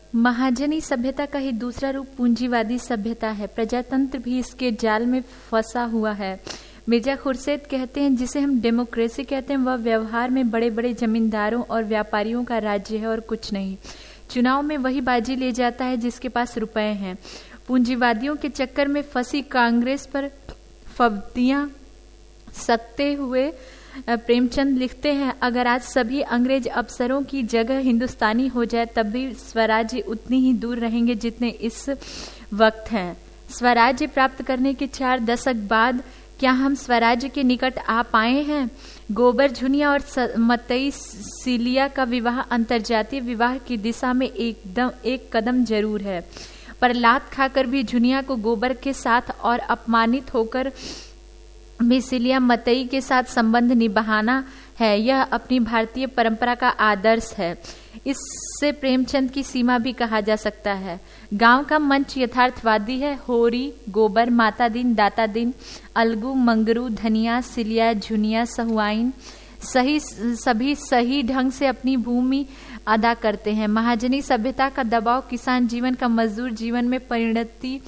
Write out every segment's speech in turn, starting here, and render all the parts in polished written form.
महाजनी सभ्यता का ही दूसरा रूप पूंजीवादी सभ्यता है। प्रजातंत्र भी इसके जाल में फंसा हुआ है। मिर्जा खुर्शीद कहते हैं, जिसे हम डेमोक्रेसी कहते हैं, वह व्यवहार में बड़े बड़े जमींदारों और व्यापारियों का राज्य है और कुछ नहीं। चुनाव में वही बाजी ले जाता है जिसके पास रुपए हैं। पूंजीवादियों के चक्कर में फंसी कांग्रेस पर फब्तियां सकते हुए प्रेमचंद लिखते हैं, अगर आज सभी अंग्रेज अफसरों की जगह हिंदुस्तानी हो जाए तब भी स्वराज्य उतनी ही दूर रहेंगे जितने इस वक्त हैं। स्वराज्य प्राप्त करने के 4 दशक बाद क्या हम स्वराज्य के निकट आ पाए हैं? गोबर झुनिया और मतई सीलिया का विवाह अंतर्जातीय विवाह की दिशा में एक कदम जरूर है, पर लात खाकर भी झुनिया को गोबर के साथ और अपमानित होकर भी सीलिया मतई के साथ संबंध निभाना है। यह अपनी भारतीय परंपरा का आदर्श है। इससे प्रेमचंद की सीमा भी कहा जा सकता है। गांव का मंच यथार्थवादी है। होरी, गोबर, माता दिन, दाता दिन, अलगू, मंगरू, धनिया, सिलिया, झुनिया, सहुआइन सभी सही ढंग से अपनी भूमि अदा करते हैं। महाजनी सभ्यता का दबाव किसान जीवन का मजदूर जीवन में परिणति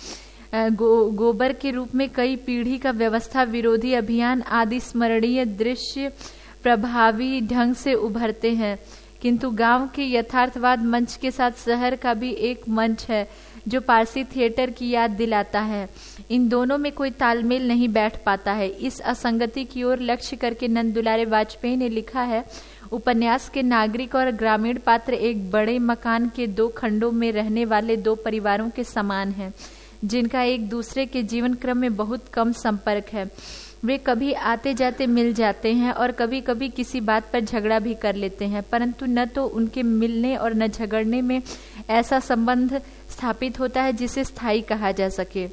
गोबर के रूप में कई पीढ़ी का व्यवस्था विरोधी अभियान आदि स्मरणीय दृश्य प्रभावी ढंग से उभरते हैं। किंतु गांव के यथार्थवाद मंच के साथ शहर का भी एक मंच है जो पारसी थिएटर की याद दिलाता है। इन दोनों में कोई तालमेल नहीं बैठ पाता है। इस असंगति की ओर लक्ष्य करके नंद दुलारे वाजपेयी ने लिखा है, उपन्यास के नागरिक और ग्रामीण पात्र एक बड़े मकान के 2 खंडों में रहने वाले 2 परिवारों के समान हैं, जिनका एक दूसरे के जीवन क्रम में बहुत कम संपर्क है। वे कभी आते जाते मिल जाते हैं और कभी कभी किसी बात पर झगड़ा भी कर लेते हैं, परंतु न तो उनके मिलने और न झगड़ने में ऐसा संबंध स्थापित होता है जिसे स्थायी कहा जा सके।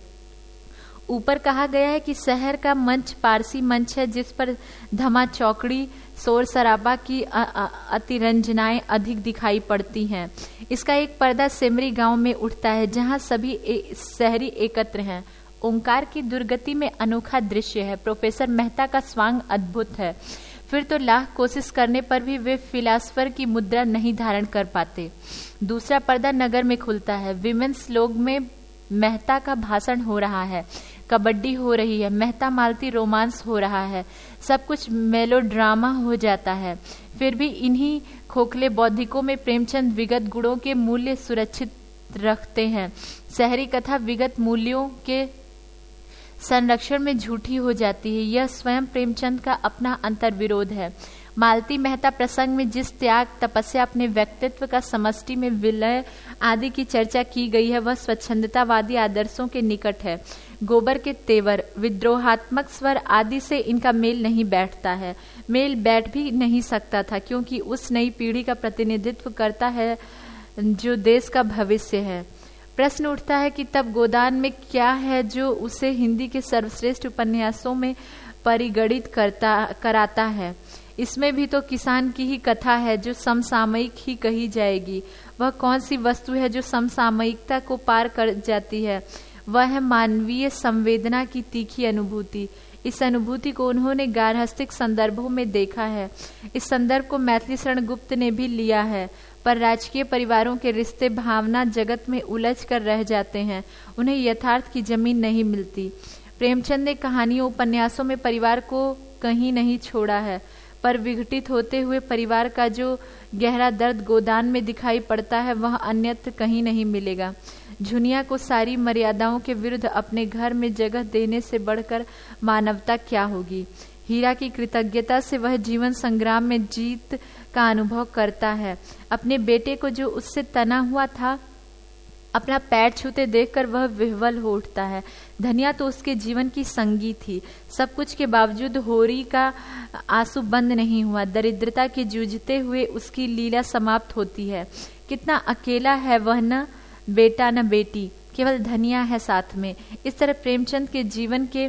ऊपर कहा गया है कि शहर का मंच पारसी मंच है, जिस पर धमा चौकड़ी शोर शराबा की अतिरंजनाएं अधिक दिखाई पड़ती हैं। इसका एक पर्दा सेमरी गांव में उठता है, जहां सभी शहरी एकत्र हैं। ओंकार की दुर्गति में अनोखा दृश्य है। प्रोफेसर मेहता का स्वांग अद्भुत है। फिर तो लाख कोशिश करने पर भी वे फिलासफर की मुद्रा नहीं धारण कर पाते। दूसरा पर्दा नगर में खुलता है। विमेंस लोग में मेहता का भाषण हो रहा है, कबड्डी हो रही है, मेहता मालती रोमांस हो रहा है, सब कुछ मेलोड्रामा हो जाता है। फिर भी इन्हीं खोखले बौद्धिकों में प्रेमचंद विगत गुणों के मूल्य सुरक्षित रखते हैं। शहरी कथा विगत मूल्यों के संरक्षण में झूठी हो जाती है। यह स्वयं प्रेमचंद का अपना अंतर्विरोध है। मालती मेहता प्रसंग में जिस त्याग, तपस्या, अपने व्यक्तित्व का समष्टि में विलय आदि की चर्चा की गई है, वह स्वच्छंदतावादी आदर्शों के निकट है। गोबर के तेवर, विद्रोहात्मक स्वर आदि से इनका मेल नहीं बैठता है। मेल बैठ भी नहीं सकता था, क्योंकि उस नई पीढ़ी का प्रतिनिधित्व करता है जो देश का भविष्य है। प्रश्न उठता है कि तब गोदान में क्या है जो उसे हिंदी के सर्वश्रेष्ठ उपन्यासों में परिगणित कराता है। इसमें भी तो किसान की ही कथा है जो समसामयिक ही कही जाएगी। वह कौन सी वस्तु है जो समसामयिकता को पार कर जाती है? वह है मानवीय संवेदना की तीखी अनुभूति। इस अनुभूति को उन्होंने गार्हस्थ्यिक संदर्भों में देखा है। इस संदर्भ को मैथिली शरण गुप्त ने भी लिया है, पर राजकीय परिवारों के रिश्ते भावना जगत में उलझ कर रह जाते हैं। उन्हें यथार्थ की जमीन नहीं मिलती। प्रेमचंद ने कहानियों, उपन्यासों में परिवार को कहीं नहीं छोड़ा है, पर विघटित होते हुए परिवार का जो गहरा दर्द गोदान में दिखाई पड़ता है, वह अन्यत्र कहीं नहीं मिलेगा। झुनिया को सारी मर्यादाओं के विरुद्ध अपने घर में जगह देने से बढ़कर मानवता क्या होगी? हीरा की कृतज्ञता से वह जीवन संग्राम में जीत का अनुभव करता है। अपने बेटे को जो उससे तना हुआ था, अपना पैर छूते देखकर वह विह्वल हो उठता है। धनिया तो उसके जीवन की संगी थी। सब कुछ के बावजूद होरी का आंसू बंद नहीं हुआ। दरिद्रता के जूझते हुए उसकी लीला समाप्त होती है। कितना अकेला है वह, न बेटा न बेटी, केवल धनिया है साथ में। इस तरह प्रेमचंद के जीवन के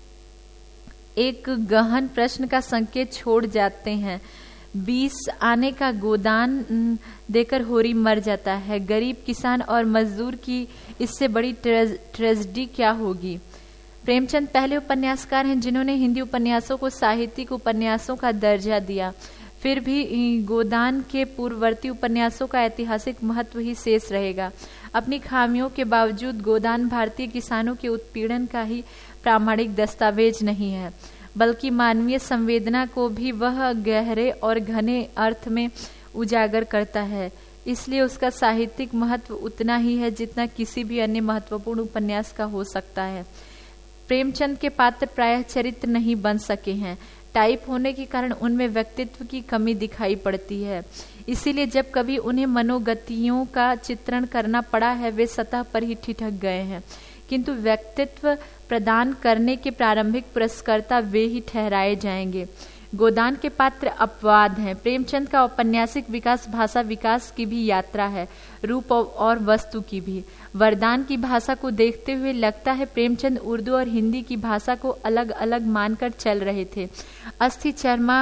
एक गहन प्रश्न का संकेत छोड़ जाते हैं। 20 आने का गोदान देकर होरी मर जाता है। गरीब किसान और मजदूर की इससे बड़ी ट्रेजेडी क्या होगी? प्रेमचंद पहले उपन्यासकार हैं जिन्होंने हिंदी उपन्यासों को साहित्यिक उपन्यासों का दर्जा दिया। फिर भी गोदान के पूर्ववर्ती उपन्यासों का ऐतिहासिक महत्व ही शेष रहेगा। अपनी खामियों के बावजूद गोदान भारतीय किसानों के उत्पीड़न का ही प्रामाणिक दस्तावेज नहीं है, बल्कि मानवीय संवेदना को भी वह गहरे और घने अर्थ में उजागर करता है। इसलिए उसका साहित्यिक महत्व उतना ही है जितना किसी भी अन्य महत्वपूर्ण उपन्यास का हो सकता है। प्रेमचंद के पात्र प्रायः चरित्र नहीं बन सके हैं। टाइप होने के कारण उनमें व्यक्तित्व की कमी दिखाई पड़ती है। इसीलिए जब कभी उन्हें मनोगतियों का चित्रण करना पड़ा है, वे सतह पर ही ठिठक गए हैं। किंतु व्यक्तित्व प्रदान करने के प्रारंभिक पुरस्कर्ता वे ही ठहराए जाएंगे। गोदान के पात्र अपवाद हैं। प्रेमचंद का औपन्यासिक विकास भाषा विकास की भी यात्रा है, रूप और वस्तु की भी। वरदान की भाषा को देखते हुए लगता है प्रेमचंद उर्दू और हिंदी की भाषा को अलग अलग मानकर चल रहे थे। अस्थि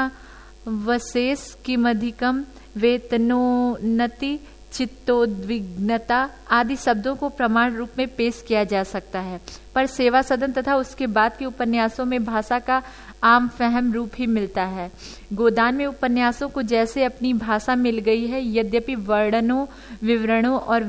चर्मावशेष किमधिकम वेतनोन्नति चित्तोद्विग्नता आदि शब्दों को प्रमाण रूप में पेश किया जा सकता है, पर सेवा सदन तथा उसके बाद के उपन्यासों में भाषा का आम फहम रूप ही मिलता है। गोदान में उपन्यासों को जैसे अपनी भाषा मिल गई है, यद्यपि वर्णनों, विवरणों और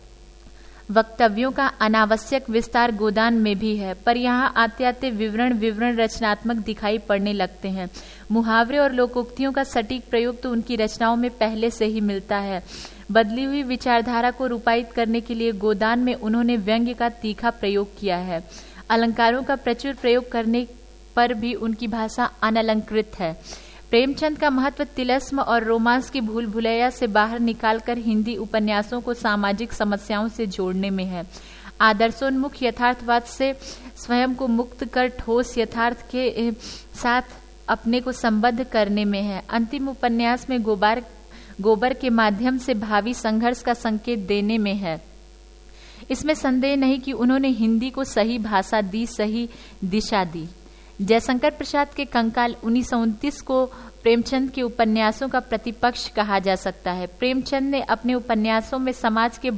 वक्तव्यों का अनावश्यक विस्तार गोदान में भी है, पर यहाँ आते आते विवरण रचनात्मक दिखाई पड़ने लगते हैं। मुहावरे और लोकोक्तियों का सटीक प्रयोग तो उनकी रचनाओं में पहले से ही मिलता है। बदली हुई विचारधारा को रूपायित करने के लिए गोदान में उन्होंने व्यंग्य का तीखा प्रयोग किया है। अलंकारों का प्रचुर प्रयोग करने पर भी उनकी भाषा अनलंकृत है। प्रेमचंद का महत्व तिलस्म और रोमांस की भूल भुलैया से बाहर निकालकर हिंदी उपन्यासों को सामाजिक समस्याओं से जोड़ने में है। आदर्शोन्मुख यथार्थवाद से स्वयं को मुक्त कर ठोस यथार्थ के साथ अपने को संबद्ध करने में है। अंतिम उपन्यास में गोबर के माध्यम से भावी संघर्ष का संकेत देने में है। इसमें संदेह नहीं कि उन्होंने हिंदी को सही भाषा दी, सही दिशा दी। जयशंकर प्रसाद के कंकाल 1929 को प्रेमचंद के उपन्यासों का प्रतिपक्ष कहा जा सकता है। प्रेमचंद ने अपने उपन्यासों में समाज के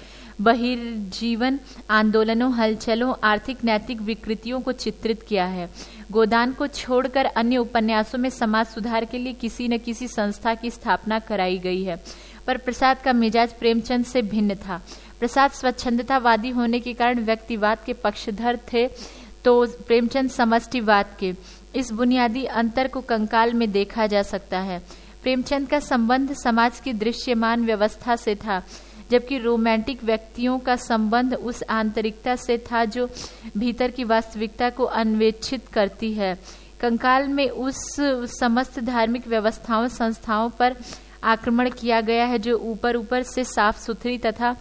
बहिर्जीवन, आंदोलनों, हलचलों, आर्थिक नैतिक विकृतियों को चित्रित किया है। गोदान को छोड़कर अन्य उपन्यासों में समाज सुधार के लिए किसी न किसी संस्था की स्थापना कराई गई है, पर प्रसाद का मिजाज प्रेमचंद से भिन्न था। प्रसाद स्वच्छंदतावादी होने के कारण व्यक्तिवाद के पक्षधर थे, तो प्रेमचंद समष्टिवाद के। इस बुनियादी अंतर को कंकाल में देखा जा सकता है। प्रेमचंद का संबंध समाज की दृश्यमान व्यवस्था से था, जबकि रोमांटिक व्यक्तियों का संबंध उस आंतरिकता से था जो भीतर की वास्तविकता को अन्वेषित करती है। कंकाल में उस समस्त धार्मिक व्यवस्थाओं, संस्थाओं पर आक्रमण किया गया है जो ऊपर से साफ सुथरी तथा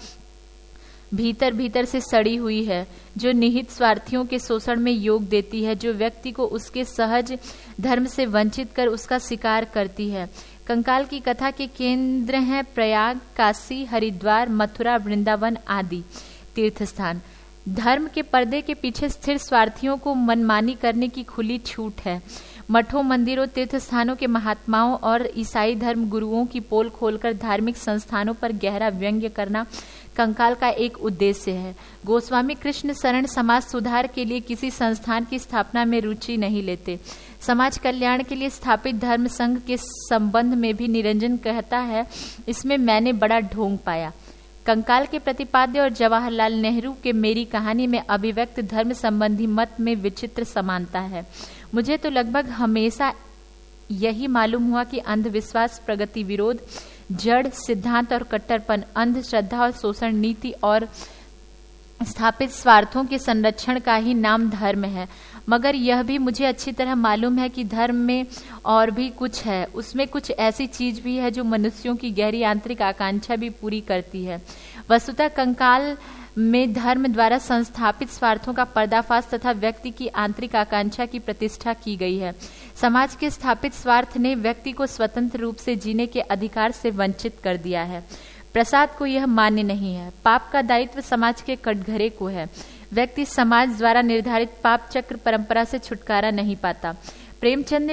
भीतर से सड़ी हुई है, जो निहित स्वार्थियों के शोषण में योग देती है, जो व्यक्ति को उसके सहज धर्म से वंचित कर उसका शिकार करती है। कंकाल की कथा के केंद्र हैं प्रयाग, काशी, हरिद्वार, मथुरा, वृंदावन आदि तीर्थ स्थान। धर्म के पर्दे के पीछे स्थिर स्वार्थियों को मनमानी करने की खुली छूट है। मठों, मंदिरों, तीर्थ स्थानों के महात्माओं और ईसाई धर्म गुरुओं की पोल खोलकर धार्मिक संस्थानों पर गहरा व्यंग्य करना कंकाल का एक उद्देश्य है। गोस्वामी कृष्ण शरण समाज सुधार के लिए किसी संस्थान की स्थापना में रुचि नहीं लेते। समाज कल्याण के लिए स्थापित धर्म संघ के संबंध में भी निरंजन कहता है, इसमें मैंने बड़ा ढोंग पाया। कंकाल के प्रतिपाद्य और जवाहरलाल नेहरू के मेरी कहानी में अभिव्यक्त धर्म संबंधी मत में विचित्र समानता है। मुझे तो लगभग हमेशा यही मालूम हुआ कि अंधविश्वास, प्रगति विरोध, जड़ सिद्धांत और कट्टरपन, अंधश्रद्धा और शोषण नीति और स्थापित स्वार्थों के संरक्षण का ही नाम धर्म है। मगर यह भी मुझे अच्छी तरह मालूम है कि धर्म में और भी कुछ है। उसमें कुछ ऐसी चीज भी है जो मनुष्यों की गहरी आंतरिक आकांक्षा भी पूरी करती है। वस्तुतः कंकाल में धर्म द्वारा संस्थापित स्वार्थों का पर्दाफाश तथा व्यक्ति की आंतरिक आकांक्षा की प्रतिष्ठा की गई है। समाज के स्थापित स्वार्थ ने व्यक्ति को स्वतंत्र रूप से जीने के अधिकार से वंचित कर दिया है। प्रसाद को यह मान्य नहीं है। पाप का दायित्व समाज के कटघरे को है। व्यक्ति समाज द्वारा निर्धारित पाप चक्र परंपरा से छुटकारा नहीं पाता। प्रेमचंद ने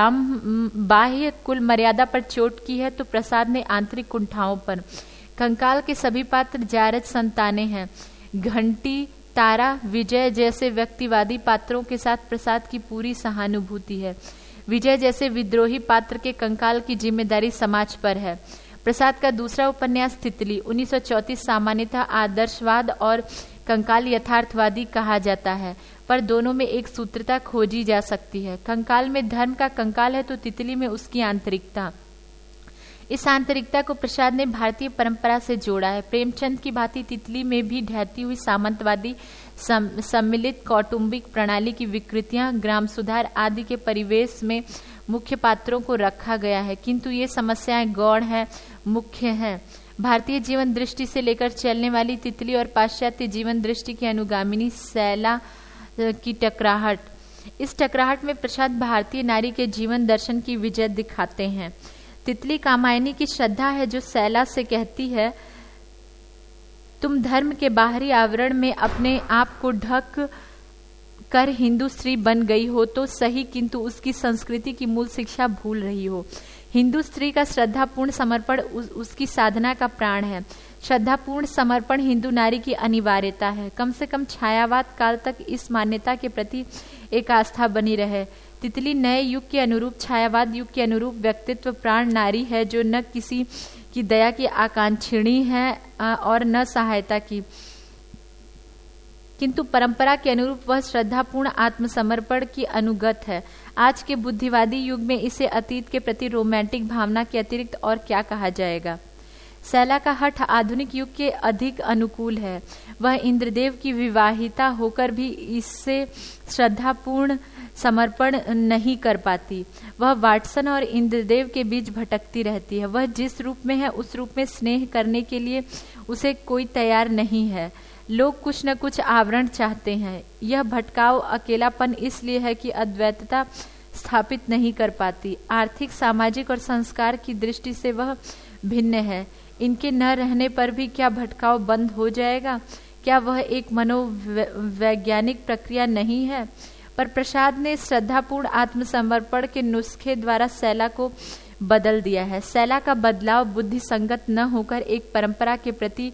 बाह्य कुल मर्यादा पर चोट की है, तो प्रसाद ने आंतरिक कुंठाओं पर। कंकाल के सभी पात्र जारज संतानें हैं। घंटी, तारा, विजय जैसे व्यक्तिवादी पात्रों के साथ प्रसाद की पूरी सहानुभूति है। विजय जैसे विद्रोही पात्र के कंकाल की जिम्मेदारी समाज पर है। प्रसाद का दूसरा उपन्यास तितली 1934 सामान्यतः आदर्शवाद और कंकाल यथार्थवादी कहा जाता है, पर दोनों में एक सूत्रता खोजी जा सकती है। कंकाल में धर्म का कंकाल है तो तितली में उसकी आंतरिकता। इस आंतरिकता को प्रसाद ने भारतीय परंपरा से जोड़ा है। प्रेमचंद की भांति तितली में भी ढहती हुई सामंतवादी सम्मिलित कौटुंबिक प्रणाली की विकृतियां, ग्राम सुधार आदि के परिवेश में मुख्य पात्रों को रखा गया है, किंतु ये समस्याएं गौण हैं, मुख्य हैं। भारतीय जीवन दृष्टि से लेकर चलने वाली तितली और पाश्चात्य जीवन दृष्टि की अनुगामिनी सैला की टकराहट। इस टकराहट में प्रसाद भारतीय नारी के जीवन दर्शन की विजय दिखाते हैं। तितली कामायनी की श्रद्धा है जो सैला से कहती है, तुम धर्म के बाहरी आवरण में अपने आप को ढक कर हिंदू स्त्री बन गई हो तो सही, किंतु उसकी संस्कृति की मूल शिक्षा भूल रही हो। हिंदू स्त्री का श्रद्धापूर्ण समर्पण उसकी साधना का प्राण है। श्रद्धापूर्ण समर्पण हिंदू नारी की अनिवार्यता है। कम से कम छायावाद काल तक इस मान्यता के प्रति एक आस्था बनी रहे। तितली नए युग के अनुरूप, छायावाद युग के अनुरूप व्यक्तित्व प्राण नारी है जो न किसी की दया की आकांक्षिणी है और न सहायता की, किंतु परंपरा के अनुरूप वह श्रद्धापूर्ण आत्मसमर्पण की अनुगत है। आज के बुद्धिवादी युग में इसे अतीत के प्रति रोमांटिक भावना के अतिरिक्त और क्या कहा जाएगा। सैला का हठ आधुनिक युग के अधिक अनुकूल है। वह इंद्रदेव की विवाहिता होकर भी इससे श्रद्धापूर्ण समर्पण नहीं कर पाती। वह वाटसन और इंद्रदेव के बीच भटकती रहती है। वह जिस रूप में है उस रूप में स्नेह करने के लिए उसे कोई तैयार नहीं है। लोग कुछ न कुछ आवरण चाहते हैं। यह भटकाव अकेलापन इसलिए है कि अद्वैतता स्थापित नहीं कर पाती। आर्थिक, सामाजिक और संस्कार की दृष्टि से वह भिन्न है। इनके न रहने पर भी क्या भटकाव बंद हो जाएगा? क्या वह एक मनोवैज्ञानिक प्रक्रिया नहीं है? पर प्रसाद ने श्रद्धापूर्ण आत्मसमर्पण के नुस्खे द्वारा सैला को बदल दिया है। सैला का बदलाव बुद्धि संगत न होकर एक परंपरा के प्रति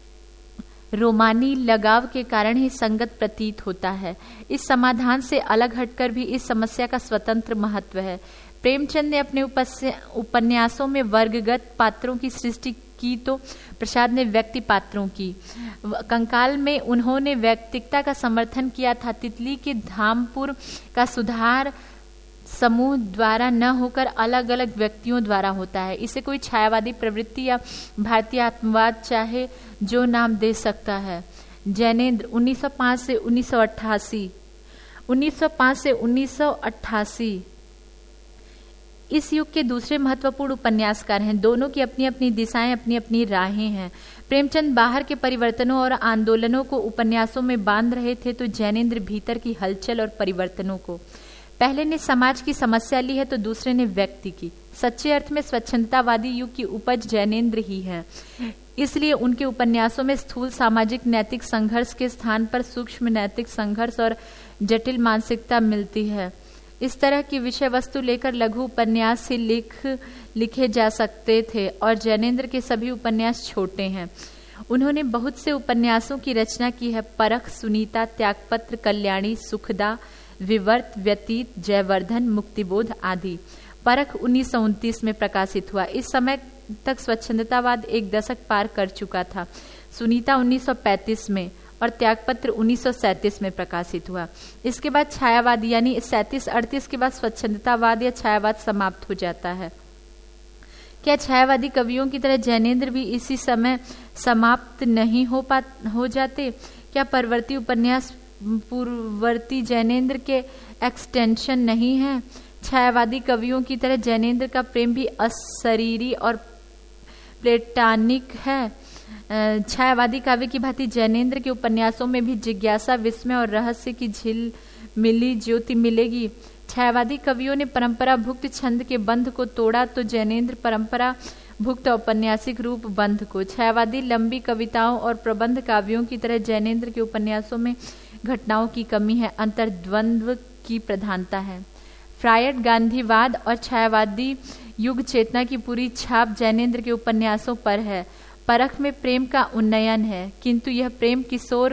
रोमानी लगाव के कारण ही संगत प्रतीत होता है। इस समाधान से अलग हटकर भी इस समस्या का स्वतंत्र महत्व है। प्रेमचंद ने अपने उपन्यासों में वर्गगत पात्रों की सृष्टि की तो प्रसाद ने व्यक्ति पात्रों की। कंकाल में उन्होंने व्यक्तिकता का समर्थन किया था। तितली के धामपुर का सुधार समूह द्वारा न होकर अलग अलग व्यक्तियों द्वारा होता है। इसे कोई छायावादी प्रवृत्ति या भारतीय आत्मवाद चाहे जो नाम दे सकता है। जैनेन्द्र 1905 से 1988 इस युग के दूसरे महत्वपूर्ण उपन्यासकार हैं। दोनों की अपनी अपनी दिशाएं, अपनी अपनी राहें हैं। प्रेमचंद बाहर के परिवर्तनों और आंदोलनों को उपन्यासों में बांध रहे थे तो जैनेन्द्र भीतर की हलचल और परिवर्तनों को। पहले ने समाज की समस्या ली है तो दूसरे ने व्यक्ति की। सच्चे अर्थ में स्वच्छंदतावादी युग की उपज जैनेन्द्र ही है। इसलिए उनके उपन्यासों में स्थूल सामाजिक नैतिक संघर्ष के स्थान पर सूक्ष्म नैतिक संघर्ष और जटिल मानसिकता मिलती है। इस तरह की विषय वस्तु लेकर लघु उपन्यास से लिखे जा सकते थे और जैनेन्द्र के सभी उपन्यास छोटे हैं। उन्होंने बहुत से उपन्यासों की रचना की है। परख, सुनीता, त्यागपत्र, कल्याणी, सुखदा, विवर्त, व्यतीत, जयवर्धन, मुक्तिबोध आदि। परख 1929 में प्रकाशित हुआ। इस समय तक स्वच्छंदतावाद एक दशक पार कर चुका था। सुनीता 1935 में और त्यागपत्र 1937 में प्रकाशित हुआ। इसके बाद छायावाद यानी 37-38 के बाद स्वच्छंदतावाद या छायावाद समाप्त हो जाता है। क्या छायावादी कवियों की तरह जैनेन्द्र भी इसी समय समाप्त नहीं हो जाते? क्या परवर्ती उपन्यास पूर्ववर्ती जैनेन्द्र के एक्सटेंशन नहीं है? छायावादी कवियों की तरह जैनेन्द्र का प्रेम भी अशरीरी और प्लेटानिक है। छायावादी काव्य की भांति जैनेन्द्र के उपन्यासों में भी जिज्ञासा, विस्मय और रहस्य की झिलमिली ज्योति मिलेगी। छायावादी कवियों ने परंपरा भुक्त छंद के बंध को तोड़ा तो जैनेन्द्र परंपरा भुक्त औपन्यासिक रूप बंध को। छायावादी लंबी कविताओं और प्रबंध काव्यों की तरह जैनेन्द्र के उपन्यासों में घटनाओं की कमी है, अंतर्द्वंद्व की प्रधानता है। फ्रायड, गांधीवाद और छायावादी युग चेतना की पूरी छाप जैनेन्द्र के उपन्यासों पर है। परख में प्रेम का उन्नयन है, किंतु यह प्रेम किशोर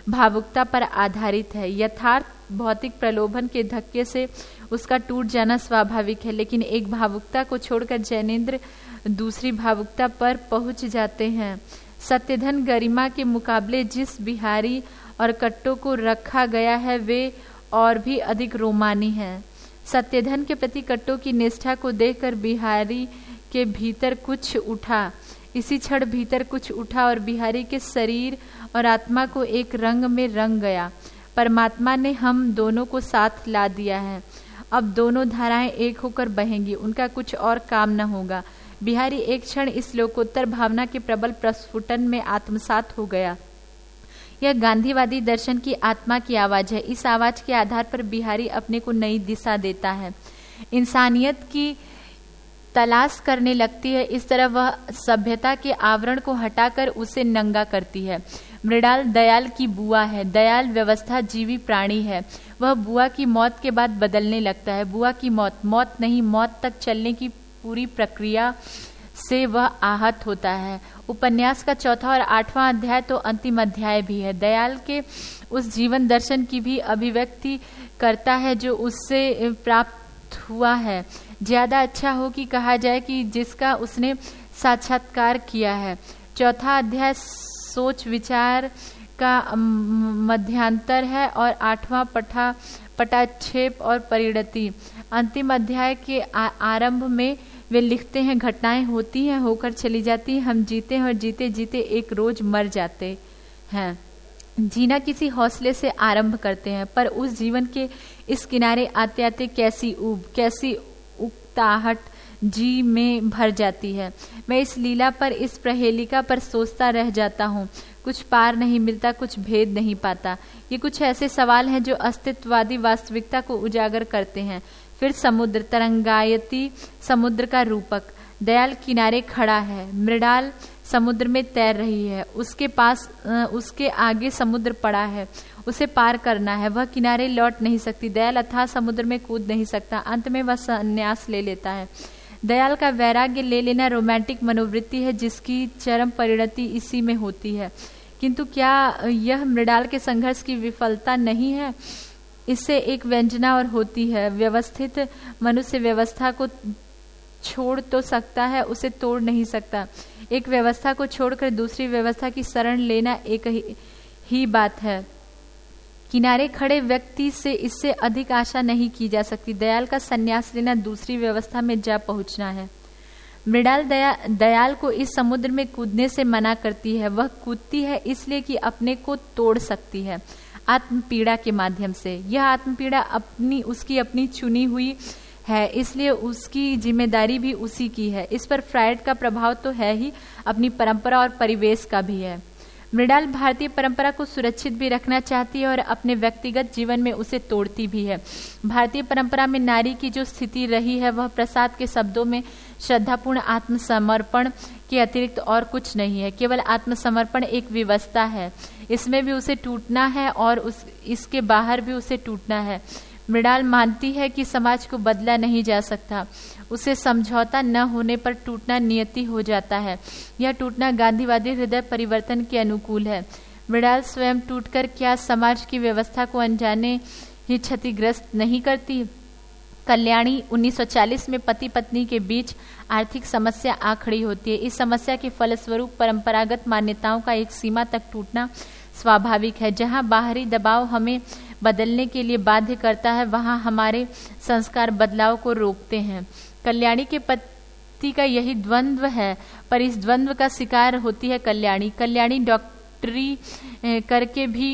भावुकता पर आधारित है। यथार्थ भौतिक प्रलोभन के धक्के से उसका टूट जाना स्वाभाविक है, लेकिन एक भावुकता को छोड़कर जैनेंद्र दूसरी भावुकता पर पहुंच जाते हैं। सत्यधन गरिमा के मुकाबले जिस बिहारी और कट्टो को रखा गया है वे और भी अधिक रोमानी हैं। सत्यधन के प्रति कट्टो की निष्ठा को देखकर बिहारी के भीतर कुछ उठा। इसी क्षण भीतर कुछ उठा और बिहारी के शरीर और आत्मा को एक रंग में रंग गया। परमात्मा ने हम दोनों को साथ ला दिया है। अब दोनों धाराएं एक होकर बहेंगी, उनका कुछ और काम न होगा। बिहारी एक क्षण इस लोकोत्तर भावना के प्रबल प्रस्फुटन में आत्मसात हो गया। यह गांधीवादी दर्शन की आत्मा की आवाज है। इस आवाज के आधार पर बिहारी अपने को नई दिशा देता है, इंसानियत की तलाश करने लगती है। इस तरह वह सभ्यता के आवरण को हटाकर उसे नंगा करती है। मृणाल दयाल की बुआ है। दयाल व्यवस्था जीवी प्राणी है। वह बुआ की मौत के बाद बदलने लगता है। बुआ की मौत नहीं, मौत तक चलने की पूरी प्रक्रिया से वह आहत होता है। उपन्यास का चौथा और 8वां अध्याय तो अंतिम अध्याय भी है। दयाल के उस जीवन दर्शन की भी अभिव्यक्ति करता है जो उससे प्राप्त हुआ है। ज्यादा अच्छा हो कि कहा जाए कि जिसका उसने साक्षात्कार किया है। चौथा अध्याय सोच विचार का मध्यांतर है और 8वां पटाक्षेप और परिणति। अंतिम अध्याय के आरंभ में वे लिखते हैं, घटनाएं होती हैं, होकर चली जाती हैं, हम जीते हैं और जीते जीते एक रोज मर जाते हैं। जीना किसी हौसले से आरंभ करते हैं, पर उस जीवन के इस किनारे आते आते कैसी उकताहट जी में भर जाती है। मैं इस लीला पर, इस प्रहेलिका पर सोचता रह जाता हूँ। कुछ पार नहीं मिलता, कुछ भेद नहीं पाता। ये कुछ ऐसे सवाल हैं जो अस्तित्ववादी वास्तविकता को उजागर करते हैं। फिर समुद्र, तरंगायती समुद्र का रूपक। दयाल किनारे खड़ा है, मृणाल समुद्र में तैर रही है। उसके पास, उसके आगे समुद्र पड़ा है, उसे पार करना है। वह किनारे लौट नहीं सकती। दयाल अथाह समुद्र में कूद नहीं सकता। अंत में वह संन्यास ले लेता है। दयाल का वैराग्य ले लेना रोमांटिक मनोवृत्ति है जिसकी चरम परिणति इसी में होती है। किंतु क्या यह मृणाल के संघर्ष की विफलता नहीं है? इससे एक व्यंजना और होती है। व्यवस्थित मनुष्य व्यवस्था को छोड़ तो सकता है, उसे तोड़ नहीं सकता। एक व्यवस्था को छोड़कर दूसरी व्यवस्था की शरण लेना एक ही बात है। किनारे खड़े व्यक्ति से इससे अधिक आशा नहीं की जा सकती। दयाल का संन्यास लेना दूसरी व्यवस्था में जा पहुंचना है। मृणाल दयाल को इस समुद्र में कूदने से मना करती है। वह कूदती है इसलिए कि अपने को तोड़ सकती है, आत्मपीड़ा के माध्यम से। यह आत्मपीड़ा उसकी अपनी चुनी हुई है, इसलिए उसकी जिम्मेदारी भी उसी की है। इस पर फ्रायड का प्रभाव तो है ही, अपनी परंपरा और परिवेश का भी है। मृणाल भारतीय परंपरा को सुरक्षित भी रखना चाहती है और अपने व्यक्तिगत जीवन में उसे तोड़ती भी है। भारतीय परंपरा में नारी की जो स्थिति रही है वह प्रसाद के शब्दों में श्रद्धापूर्ण आत्मसमर्पण के अतिरिक्त और कुछ नहीं है। केवल आत्मसमर्पण एक विवस्था है, इसमें भी उसे टूटना है और इसके बाहर भी उसे टूटना है। मृणाल मानती है कि समाज को बदला नहीं जा सकता, उसे समझौता न होने पर टूटना नियति हो जाता है। यह टूटना गांधीवादी हृदय परिवर्तन के अनुकूल है। मृणाल स्वयं टूटकर क्या समाज की व्यवस्था को अनजाने ही क्षतिग्रस्त नहीं करती? कल्याणी 1940 में पति पत्नी के बीच आर्थिक समस्या आ खड़ी होती है। इस समस्या के फलस्वरूप परंपरागत मान्यताओं का एक सीमा तक टूटना स्वाभाविक है। जहां बाहरी दबाव हमें बदलने के लिए बाध्य करता है, वहां हमारे संस्कार बदलाव को रोकते हैं। कल्याणी के पति का यही द्वंद्व है, पर इस द्वंद्व का शिकार होती है कल्याणी। कल्याणी डॉक्टरी करके भी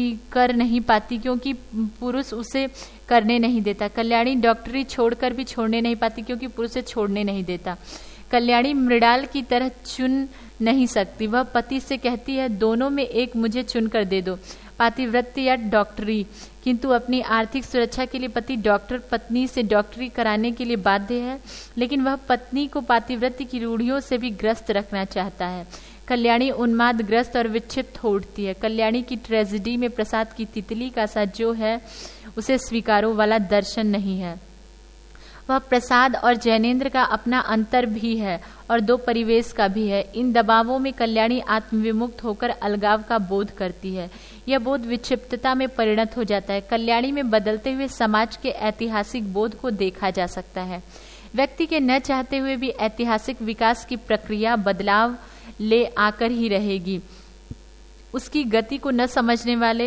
कर नहीं पाती क्योंकि पुरुष उसे करने नहीं देता। कल्याणी डॉक्टरी छोड़कर भी छोड़ने नहीं पाती क्योंकि पुरुष उसे छोड़ने नहीं देता। कल्याणी मृणाल की तरह चुन नहीं सकती। वह पति से कहती है, दोनों में एक मुझे चुनकर दे दो, पातिव्रत्य या डॉक्टरी। किंतु अपनी आर्थिक सुरक्षा के लिए पति डॉक्टर पत्नी से डॉक्टरी कराने के लिए बाध्य है, लेकिन वह पत्नी को पातिव्रत्य की रूढ़ियों से भी ग्रस्त रखना चाहता है। कल्याणी उन्मादग्रस्त और विक्षिप्त हो उठती है। कल्याणी की ट्रेजेडी में प्रसाद की तितली का सा जो है उसे स्वीकारो वाला दर्शन नहीं है। वह प्रसाद और जैनेन्द्र का अपना अंतर भी है और दो परिवेश का भी है। इन दबावों में कल्याणी आत्मविमुक्त होकर अलगाव का बोध करती है। यह बोध विक्षिप्तता में परिणत हो जाता है। कल्याणी में बदलते हुए समाज के ऐतिहासिक बोध को देखा जा सकता है। व्यक्ति के न चाहते हुए भी ऐतिहासिक विकास की प्रक्रिया बदलाव ले आकर ही रहेगी। उसकी गति को न समझने वाले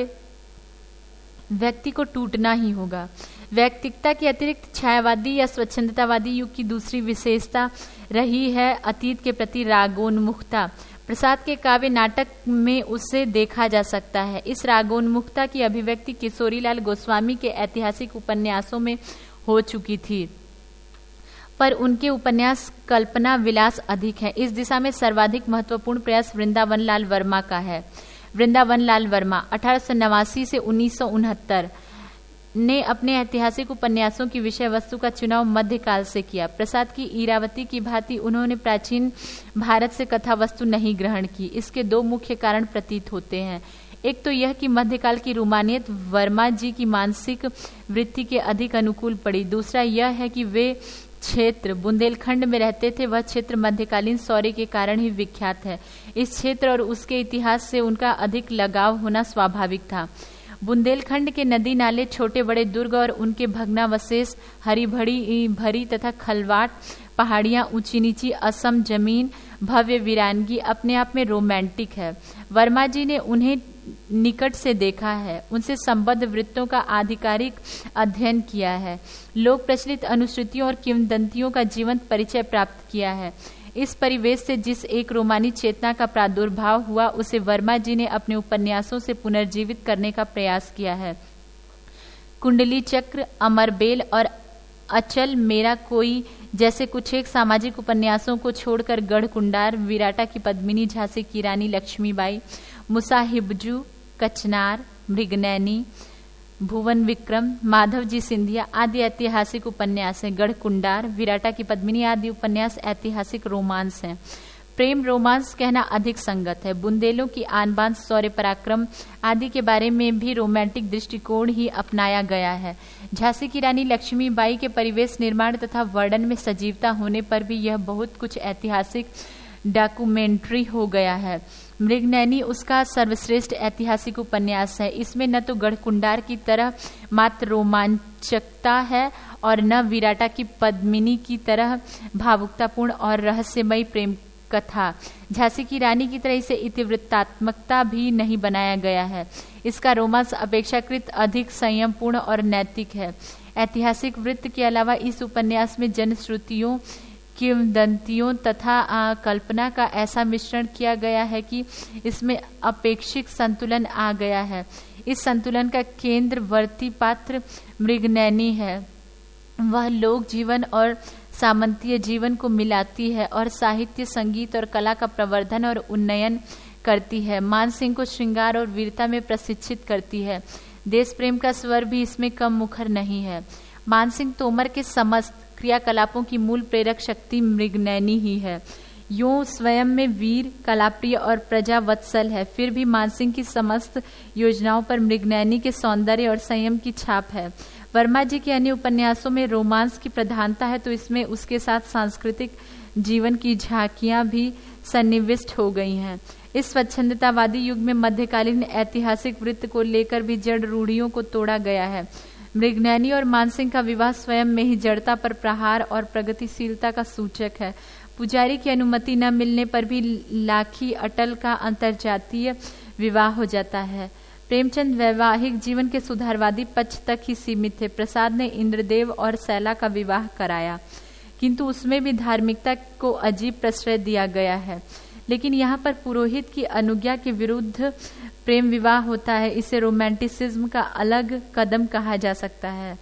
व्यक्ति को टूटना ही होगा। वैयक्तिकता के अतिरिक्त छायावादी या स्वच्छंदतावादी युग की दूसरी विशेषता रही है अतीत के प्रति रागोन्मुखता। प्रसाद के काव्य नाटक में उसे देखा जा सकता है। इस रागोन्मुखता की अभिव्यक्ति किशोरीलाल गोस्वामी के ऐतिहासिक उपन्यासों में हो चुकी थी, पर उनके उपन्यास कल्पना विलास अधिक है। इस दिशा में सर्वाधिक महत्वपूर्ण प्रयास वृंदावन लाल वर्मा का है। वृंदावन लाल वर्मा 1889 से 1969 ने अपने ऐतिहासिक उपन्यासों की विषय वस्तु का चुनाव मध्यकाल से किया। प्रसाद की ईरावती की भांति उन्होंने प्राचीन भारत से कथा वस्तु नहीं ग्रहण की। इसके दो मुख्य कारण प्रतीत होते हैं। एक तो यह कि मध्यकाल की रूमानियत वर्मा जी की मानसिक वृत्ति के अधिक अनुकूल पड़ी। दूसरा यह है कि वे क्षेत्र बुंदेलखंड में रहते थे। वह क्षेत्र मध्यकालीन शौर्य के कारण ही विख्यात है। इस क्षेत्र और उसके इतिहास से उनका अधिक लगाव होना स्वाभाविक था। बुंदेलखंड के नदी नाले, छोटे बड़े दुर्ग और उनके भग्नावशेष, हरी भरी तथा खलवाट पहाड़ियां, ऊंची नीची असम जमीन, भव्य वीरानगी अपने आप में रोमांटिक है। वर्मा जी ने उन्हें निकट से देखा है, उनसे संबद्ध वृत्तों का आधिकारिक अध्ययन किया है, लोक प्रचलित अनुश्रुतियों और किंवदंतियों का जीवंत परिचय प्राप्त किया है। इस परिवेश से जिस एक रोमानी चेतना का प्रादुर्भाव हुआ, उसे वर्मा जी ने अपने उपन्यासों से पुनर्जीवित करने का प्रयास किया है। कुंडली चक्र, अमरबेल और अचल मेरा कोई जैसे कुछ एक सामाजिक उपन्यासों को छोड़कर गढ़कुंडार, विराटा की पद्मिनी, झांसी की रानी लक्ष्मीबाई, मुसाहिबजू, कचनार, मृगनैनी, भुवन विक्रम, माधव जी सिंधिया आदि ऐतिहासिक उपन्यास हैं। गढ़कुंडार, विराटा की पद्मिनी आदि उपन्यास ऐतिहासिक रोमांस हैं। प्रेम रोमांस कहना अधिक संगत है। बुंदेलों की आन बान, शौर्य पराक्रम आदि के बारे में भी रोमांटिक दृष्टिकोण ही अपनाया गया है। झांसी की रानी लक्ष्मीबाई के परिवेश निर्माण तथा वर्णन में सजीवता होने पर भी यह बहुत कुछ ऐतिहासिक डॉक्यूमेंट्री हो गया है। मृगनैनी उसका सर्वश्रेष्ठ ऐतिहासिक उपन्यास है। इसमें न तो गढ़कुंडार की तरह मात्र रोमांचकता है और न विराटा की पद्मिनी की तरह भावुकतापूर्ण और रहस्यमयी प्रेम कथा। झांसी की रानी की तरह इसे इतिवृत्तात्मकता भी नहीं बनाया गया है। इसका रोमांस अपेक्षाकृत अधिक संयमपूर्ण और नैतिक है। ऐतिहासिक वृत्त के अलावा इस उपन्यास में जनश्रुतियों, किंवदंतियों तथा कल्पना का ऐसा मिश्रण किया गया है कि इसमें अपेक्षित संतुलन आ गया है। इस संतुलन का केंद्रवर्ती पात्र मृगनैनी है। वह लोक जीवन और सामंतीय जीवन को मिलाती है और साहित्य, संगीत और कला का प्रवर्धन और उन्नयन करती है। मानसिंह को श्रृंगार और वीरता में प्रशिक्षित करती है। देश प्रेम का स्वर भी इसमें कम मुखर नहीं है। मानसिंह तोमर के समस्त क्रियाकलापों की मूल प्रेरक शक्ति मृगनैनी ही है। यूं स्वयं में वीर, कलाप्रिय और प्रजावत्सल है, फिर भी मानसिंह की समस्त योजनाओं पर मृगनैनी के सौंदर्य और संयम की छाप है। वर्मा जी के अन्य उपन्यासों में रोमांस की प्रधानता है, तो इसमें उसके साथ सांस्कृतिक जीवन की झांकियां भी सन्निविष्ट हो गई हैं। इस स्वच्छंदतावादी युग में मध्यकालीन ऐतिहासिक वृत्त को लेकर भी जड़ रूढ़ियों को तोड़ा गया है। मृगनैनी और मानसिंह का विवाह स्वयं में ही जड़ता पर प्रहार और प्रगतिशीलता का सूचक है। पुजारी की अनुमति न मिलने पर भी लाखी अटल का अंतर्जातीय विवाह हो जाता है। प्रेमचंद वैवाहिक जीवन के सुधारवादी पक्ष तक ही सीमित थे। प्रसाद ने इंद्रदेव और शैला का विवाह कराया, किंतु उसमें भी धार्मिकता को अजीब प्रश्रय दिया गया है। लेकिन यहाँ पर पुरोहित की अनुज्ञा के विरुद्ध प्रेम विवाह होता है। इसे रोमांटिसिज्म का अलग कदम कहा जा सकता है।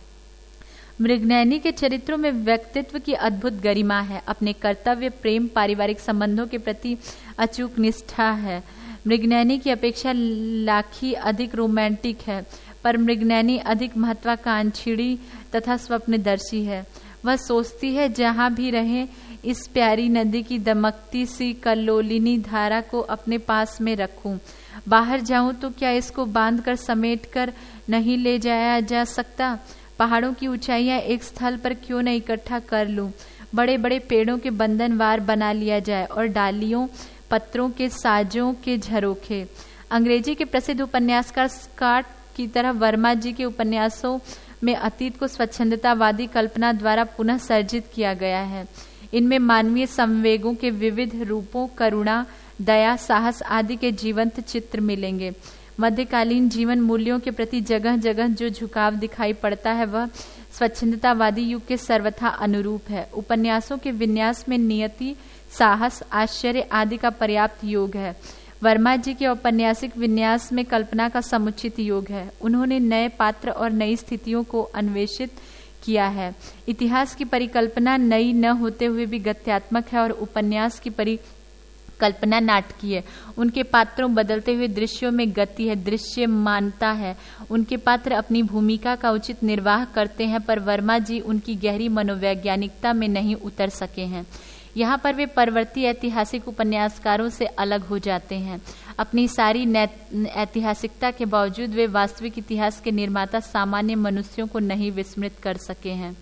मृगनैनी के चरित्रों में व्यक्तित्व की अद्भुत गरिमा है। अपने कर्तव्य, प्रेम, पारिवारिक संबंधों के प्रति अचूक निष्ठा है। मृगनैनी की अपेक्षा लाखी अधिक रोमांटिक है, पर मृगनैनी अधिक महत्वाकांक्षी तथा स्वप्नदर्शी है। वह सोचती है जहां भी रहे इस प्यारी नदी की दमकती सी कल्लोलिनी धारा को अपने पास में रखूं। बाहर जाऊं तो क्या इसको बांधकर समेट कर नहीं ले जाया जा सकता? पहाड़ों की ऊंचाइयां एक स्थल पर क्यों न इकट्ठा कर लूं, बड़े बड़े पेड़ों के बंधनवार बना लिया जाए और डालियों पत्रों के साजों के झरोखे। अंग्रेजी के प्रसिद्ध उपन्यासकार स्कॉट की तरह वर्मा जी के उपन्यासों में अतीत को स्वच्छंदतावादी कल्पना द्वारा पुनः सर्जित किया गया है। इनमें मानवीय संवेगों के विविध रूपों, करुणा, दया, साहस आदि के जीवंत चित्र मिलेंगे। मध्यकालीन जीवन मूल्यों के प्रति जगह जगह जो झुकाव दिखाई पड़ता है वह स्वच्छंदतावादी युग के सर्वथा अनुरूप है। उपन्यासों के विन्यास में नियति, साहस, आश्चर्य आदि का पर्याप्त योग है। वर्मा जी के औपन्यासिक विन्यास में कल्पना का समुचित योग है। उन्होंने नए पात्र और नई स्थितियों को अन्वेषित किया है। इतिहास की परिकल्पना नई न होते हुए भी गत्यात्मक है और उपन्यास की परिकल्पना नाटकीय है। उनके पात्रों बदलते हुए दृश्यों में गति है, दृश्य मानता है। उनके पात्र अपनी भूमिका का उचित निर्वाह करते हैं, पर वर्मा जी उनकी गहरी मनोवैज्ञानिकता में नहीं उतर सके हैं। यहाँ पर वे परवर्ती ऐतिहासिक उपन्यासकारों से अलग हो जाते हैं। अपनी सारी ऐतिहासिकता के बावजूद वे वास्तविक इतिहास के निर्माता सामान्य मनुष्यों को नहीं विस्मृत कर सके हैं।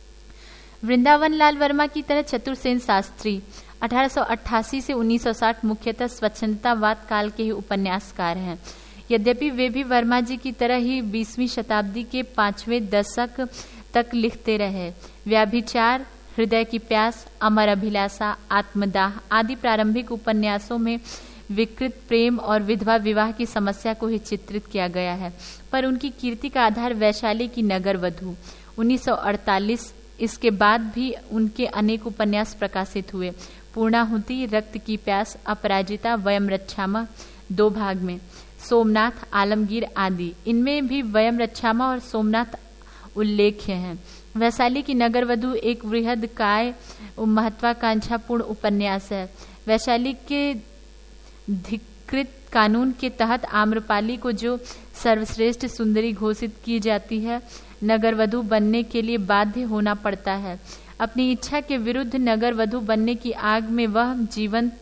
वृंदावन लाल वर्मा की तरह चतुरसेन शास्त्री 1888 से 1960 मुख्यतः स्वच्छंदतावाद काल के ही उपन्यासकार हैं। यद्यपि वे भी वर्मा जी की तरह ही 20वीं शताब्दी के 5वें दशक तक लिखते रहे। व्याभिचार, हृदय की प्यास, अमर अभिलाषा, आत्मदाह आदि प्रारंभिक उपन्यासों में विकृत प्रेम और विधवा विवाह की समस्या को ही चित्रित किया गया है, पर उनकी कीर्ति का आधार वैशाली की नगर वधू 1948। इसके बाद भी उनके अनेक उपन्यास प्रकाशित हुए। पूर्णाहुति, रक्त की प्यास, अपराजिता, वयम रक्षामः 2 भाग में, सोमनाथ, आलमगीर आदि। इनमें भी वयम रक्षामः और सोमनाथ उल्लेख्य हैं। वैशाली की नगरवधू एक वृहद काय महत्वाकांक्षापूर्ण उपन्यास है। वैशाली के धिक्कृत कानून के तहत आम्रपाली को जो सर्वश्रेष्ठ सुंदरी घोषित की जाती है, नगरवधू बनने के लिए बाध्य होना पड़ता है। अपनी इच्छा के विरुद्ध नगरवधू बनने की आग में वह जीवन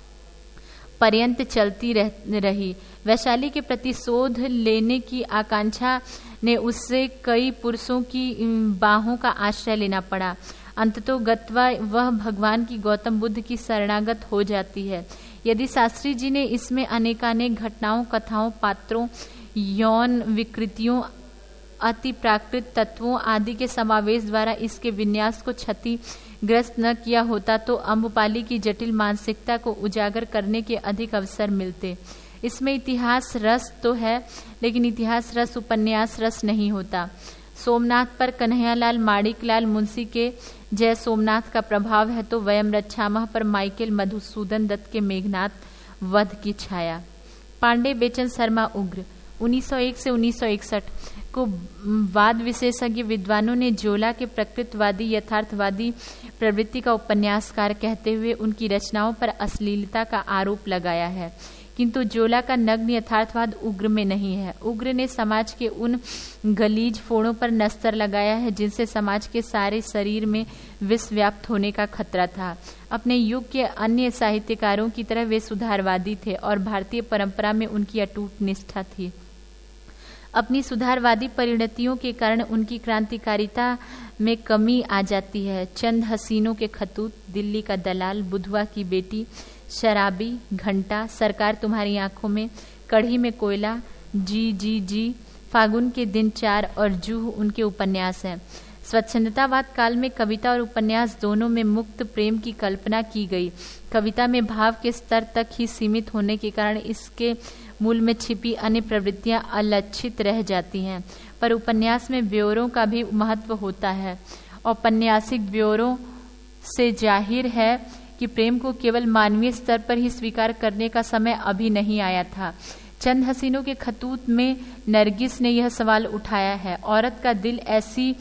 पर्यंत चलती रही। वैशाली के प्रति शोध लेने की आकांक्षा ने उससे कई पुरुषों की बाहों का आश्रय लेना पड़ा। अंततो गत्वा वह भगवान की गौतम बुद्ध की शरणागत हो जाती है। यदि शास्त्री जी ने इसमें अनेकानेक घटनाओं, कथाओं, पात्रों, यौन विकृतियों, अति प्राकृत तत्वों आदि के समावेश द्वारा इसके विन्यास को क्षतिग्रस्त न किया होता तो अम्बपाली की जटिल मानसिकता को उजागर करने के अधिक अवसर मिलते। इसमें इतिहास रस तो है, लेकिन इतिहास रस उपन्यास रस नहीं होता। सोमनाथ पर कन्हैयालाल माणिकलाल मुंशी के जय सोमनाथ का प्रभाव है तो वयम रक्षामः पर माइकेल मधुसूदन दत्त के मेघनाथ वध की छाया। पांडे बेचन शर्मा उग्र 1901 से 1961 को वाद विशेषज्ञ विद्वानों ने जोला के प्रकृतवादी यथार्थवादी प्रवृत्ति का उपन्यासकार कहते हुए उनकी रचनाओं पर अश्लीलता का आरोप लगाया है, किंतु जोला का नग्न यथार्थवाद उग्र में नहीं है। उग्र ने समाज के उन गलीज फोड़ों पर नस्तर लगाया है जिनसे समाज के सारे शरीर में विष व्याप्त होने का खतरा था। अपने युग के अन्य साहित्यकारों की तरह वे सुधारवादी थे और भारतीय परंपरा में उनकी अटूट निष्ठा थी। अपनी सुधारवादी परिणतियों के कारण उनकी क्रांतिकारिता में कमी आ जाती है। चंद हसीनों के खतूत, दिल्ली का दलाल, बुधवा की बेटी, शराबी, घंटा, सरकार तुम्हारी आंखों में, कढ़ी में कोयला, जी, फागुन के दिन 4 और जूह उनके उपन्यास हैं। स्वच्छंदतावाद काल में कविता और उपन्यास दोनों में मुक्त प्रेम की कल्पना की गई। कविता में भाव के स्तर तक ही सीमित होने के कारण इसके मूल में छिपी अन्य प्रवृत्तियां अलक्षित रह जाती हैं, पर उपन्यास में ब्योरों का भी महत्व होता है। औपन्यासिक ब्योरों से जाहिर है कि प्रेम को केवल मानवीय स्तर पर ही स्वीकार करने का समय अभी नहीं आया था। चंद हसीनों के खतूत में नरगिस ने यह सवाल उठाया है, औरत का दिल ऐसी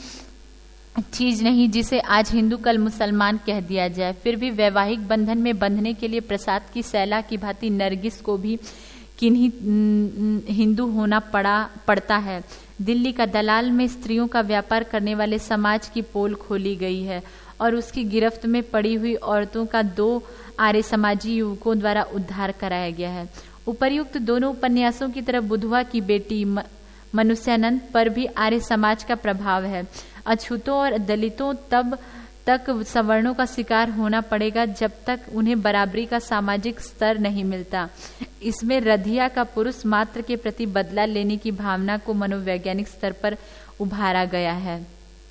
चीज नहीं जिसे आज हिंदू कल मुसलमान कह दिया जाए। फिर भी वैवाहिक बंधन में बंधने के लिए प्रसाद की सैला की भांति नरगिस को भी किन्हीं हिंदू होना पड़ता है। दिल्ली का दलाल में स्त्रियों का व्यापार करने वाले समाज की पोल खोली गई है और उसकी गिरफ्त में पड़ी हुई औरतों का 2 आर्य समाजी युवकों द्वारा उद्धार कराया गया है। उपर्युक्त दोनों उपन्यासों की तरह बुधवा की बेटी, मनुष्यानंद पर भी आर्य समाज का प्रभाव है। अछूतों और दलितों तब तक सवर्णों का शिकार होना पड़ेगा जब तक उन्हें बराबरी का सामाजिक स्तर नहीं मिलता। इसमें रधिया का पुरुष मात्र के प्रति बदला लेने की भावना को मनोवैज्ञानिक स्तर पर उभारा गया है।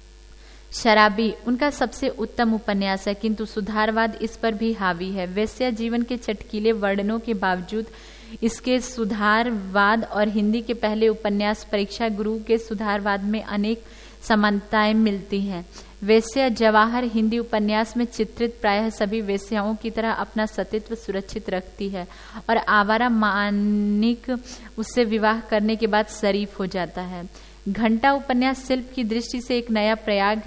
शराबी उनका सबसे उत्तम उपन्यास है, किंतु सुधारवाद इस पर भी हावी है। वैश्य जीवन के चटकीले वर्णनों के बावजूद इसके सुधारवाद और हिंदी के पहले उपन्यास परीक्षा गुरु के सुधारवाद में अनेक समानताएं मिलती हैं। वैश्य जवाहर हिंदी उपन्यास में चित्रित प्रायः सभी वेश्याओं की तरह अपना सतीत्व सुरक्षित रखती है और आवारा मानिक उससे विवाह करने के बाद शरीफ हो जाता है। घंटा उपन्यास शिल्प की दृष्टि से एक नया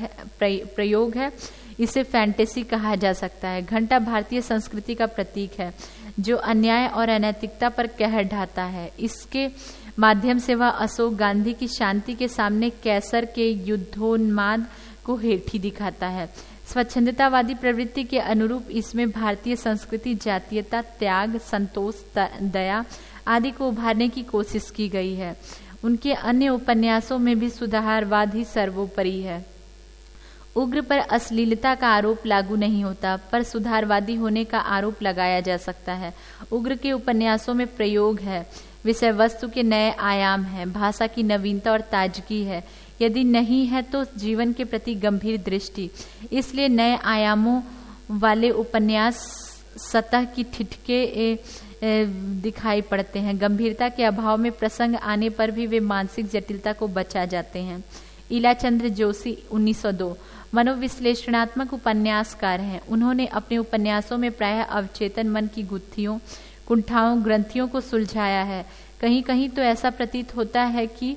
प्रयोग है। इसे फैंटेसी कहा जा सकता है। घंटा भारतीय संस्कृति का प्रतीक है जो अन्याय और अनैतिकता पर कहर ढाता है। इसके माध्यम से वह अशोक गांधी की शांति के सामने कैसर के युद्धोन्माद को हेठी दिखाता है। स्वच्छंदतावादी प्रवृत्ति के अनुरूप इसमें भारतीय संस्कृति, जातीयता, त्याग, संतोष, दया आदि को उभारने की कोशिश की गई है। उनके अन्य उपन्यासों में भी सुधारवाद ही सर्वोपरि है। उग्र पर अश्लीलता का आरोप लागू नहीं होता, पर सुधारवादी होने का आरोप लगाया जा सकता है। उग्र के उपन्यासों में प्रयोग है, विषय वस्तु के नए आयाम है, भाषा की नवीनता और ताजगी है, यदि नहीं है तो जीवन के प्रति गंभीर दृष्टि। इसलिए नए आयामों वाले उपन्यास सतह की ठिठके दिखाई पड़ते हैं। गंभीरता के अभाव में प्रसंग आने पर भी वे मानसिक जटिलता को बचा जाते हैं। ईलाचंद्र जोशी 1902 मनोविश्लेषणात्मक उपन्यासकार हैं। उन्होंने अपने उपन्यासों में प्रायः अवचेतन मन की गुत्थियों, कुंठाओं, ग्रंथियों को सुलझाया है। कहीं कहीं तो ऐसा प्रतीत होता है कि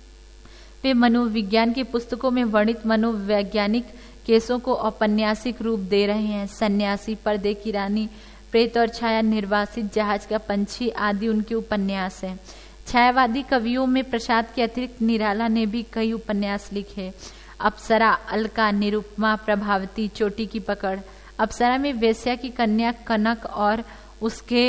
वे मनोविज्ञान की पुस्तकों में वर्णित मनोवैज्ञानिक केसों को औपन्यासिक रूप दे रहे हैं। सन्यासी, पर्दे की रानी, प्रेत और छाया, निर्वासित, जहाज का पंछी आदि उनके उपन्यास हैं। छायावादी कवियों में प्रसाद के अतिरिक्त निराला ने भी कई उपन्यास लिखे। अप्सरा, अलका, निरुपमा, प्रभावती, चोटी की पकड़। अप्सरा में वेश्या की कन्या कनक और उसके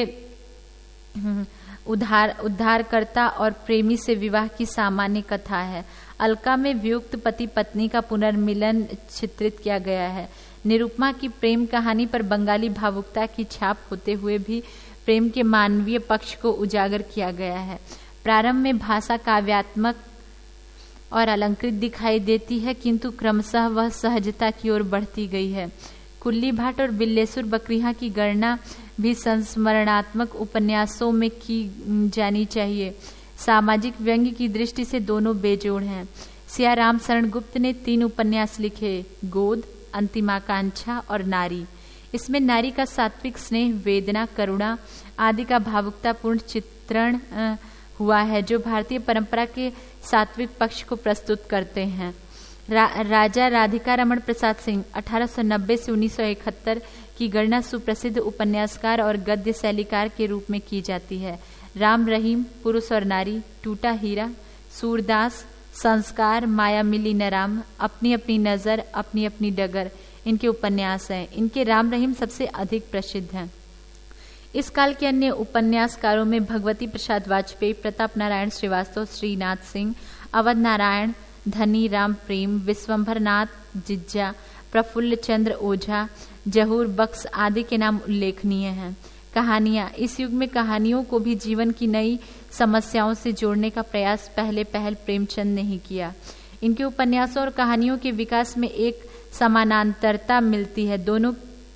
उद्धारकर्ता और प्रेमी से विवाह की सामान्य कथा है। अलका में वियुक्त पति पत्नी का पुनर्मिलन चित्रित किया गया है। निरुपमा की प्रेम कहानी पर बंगाली भावुकता की छाप होते हुए भी प्रेम के मानवीय पक्ष को उजागर किया गया है। प्रारंभ में भाषा काव्यात्मक और अलंकृत दिखाई देती है, किंतु क्रमशः वह सहजता की ओर बढ़ती गई है। कुल्ली भाट और बिल्लेसुर बकरियां की गणना भी संस्मरणात्मक उपन्यासों में की जानी चाहिए। सामाजिक व्यंग्य की दृष्टि से दोनों बेजोड़ हैं। सियाराम शरण गुप्त ने 3 उपन्यास लिखे, गोद, अंतिमाकांक्षा और नारी। इसमें नारी का सात्विक स्नेह, वेदना, करुणा आदि का भावुकतापूर्ण चित्रण हुआ है जो भारतीय परंपरा के सात्विक पक्ष को प्रस्तुत करते हैं। राजा राधिका रमण प्रसाद सिंह 1890 से 1971 की गणना सुप्रसिद्ध उपन्यासकार और गद्य शैलीकार के रूप में की जाती है। राम रहीम, पुरुष और नारी, टूटा हीरा, सूरदास, संस्कार, माया मिली न राम, अपनी अपनी नजर, अपनी अपनी डगर इनके उपन्यास हैं। इनके राम रहीम सबसे अधिक प्रसिद्ध हैं। इस काल के अन्य उपन्यासकारों में भगवती प्रसाद वाजपेयी, प्रताप नारायण श्रीवास्तव, श्रीनाथ सिंह, अवध नारायण, धनी राम प्रेम, विश्वंभर नाथ जिज्जा, प्रफुल्ल चंद्र ओझा, जहूर बख्श आदि के नाम उल्लेखनीय हैं। कहानियां, इस युग में कहानियों को भी जीवन की नई समस्याओं से जोड़ने का प्रयास पहले प्रेमचंद ने ही किया। इनके उपन्यासों और कहानियों के विकास में एक समानांतरता मिलती है। दोनों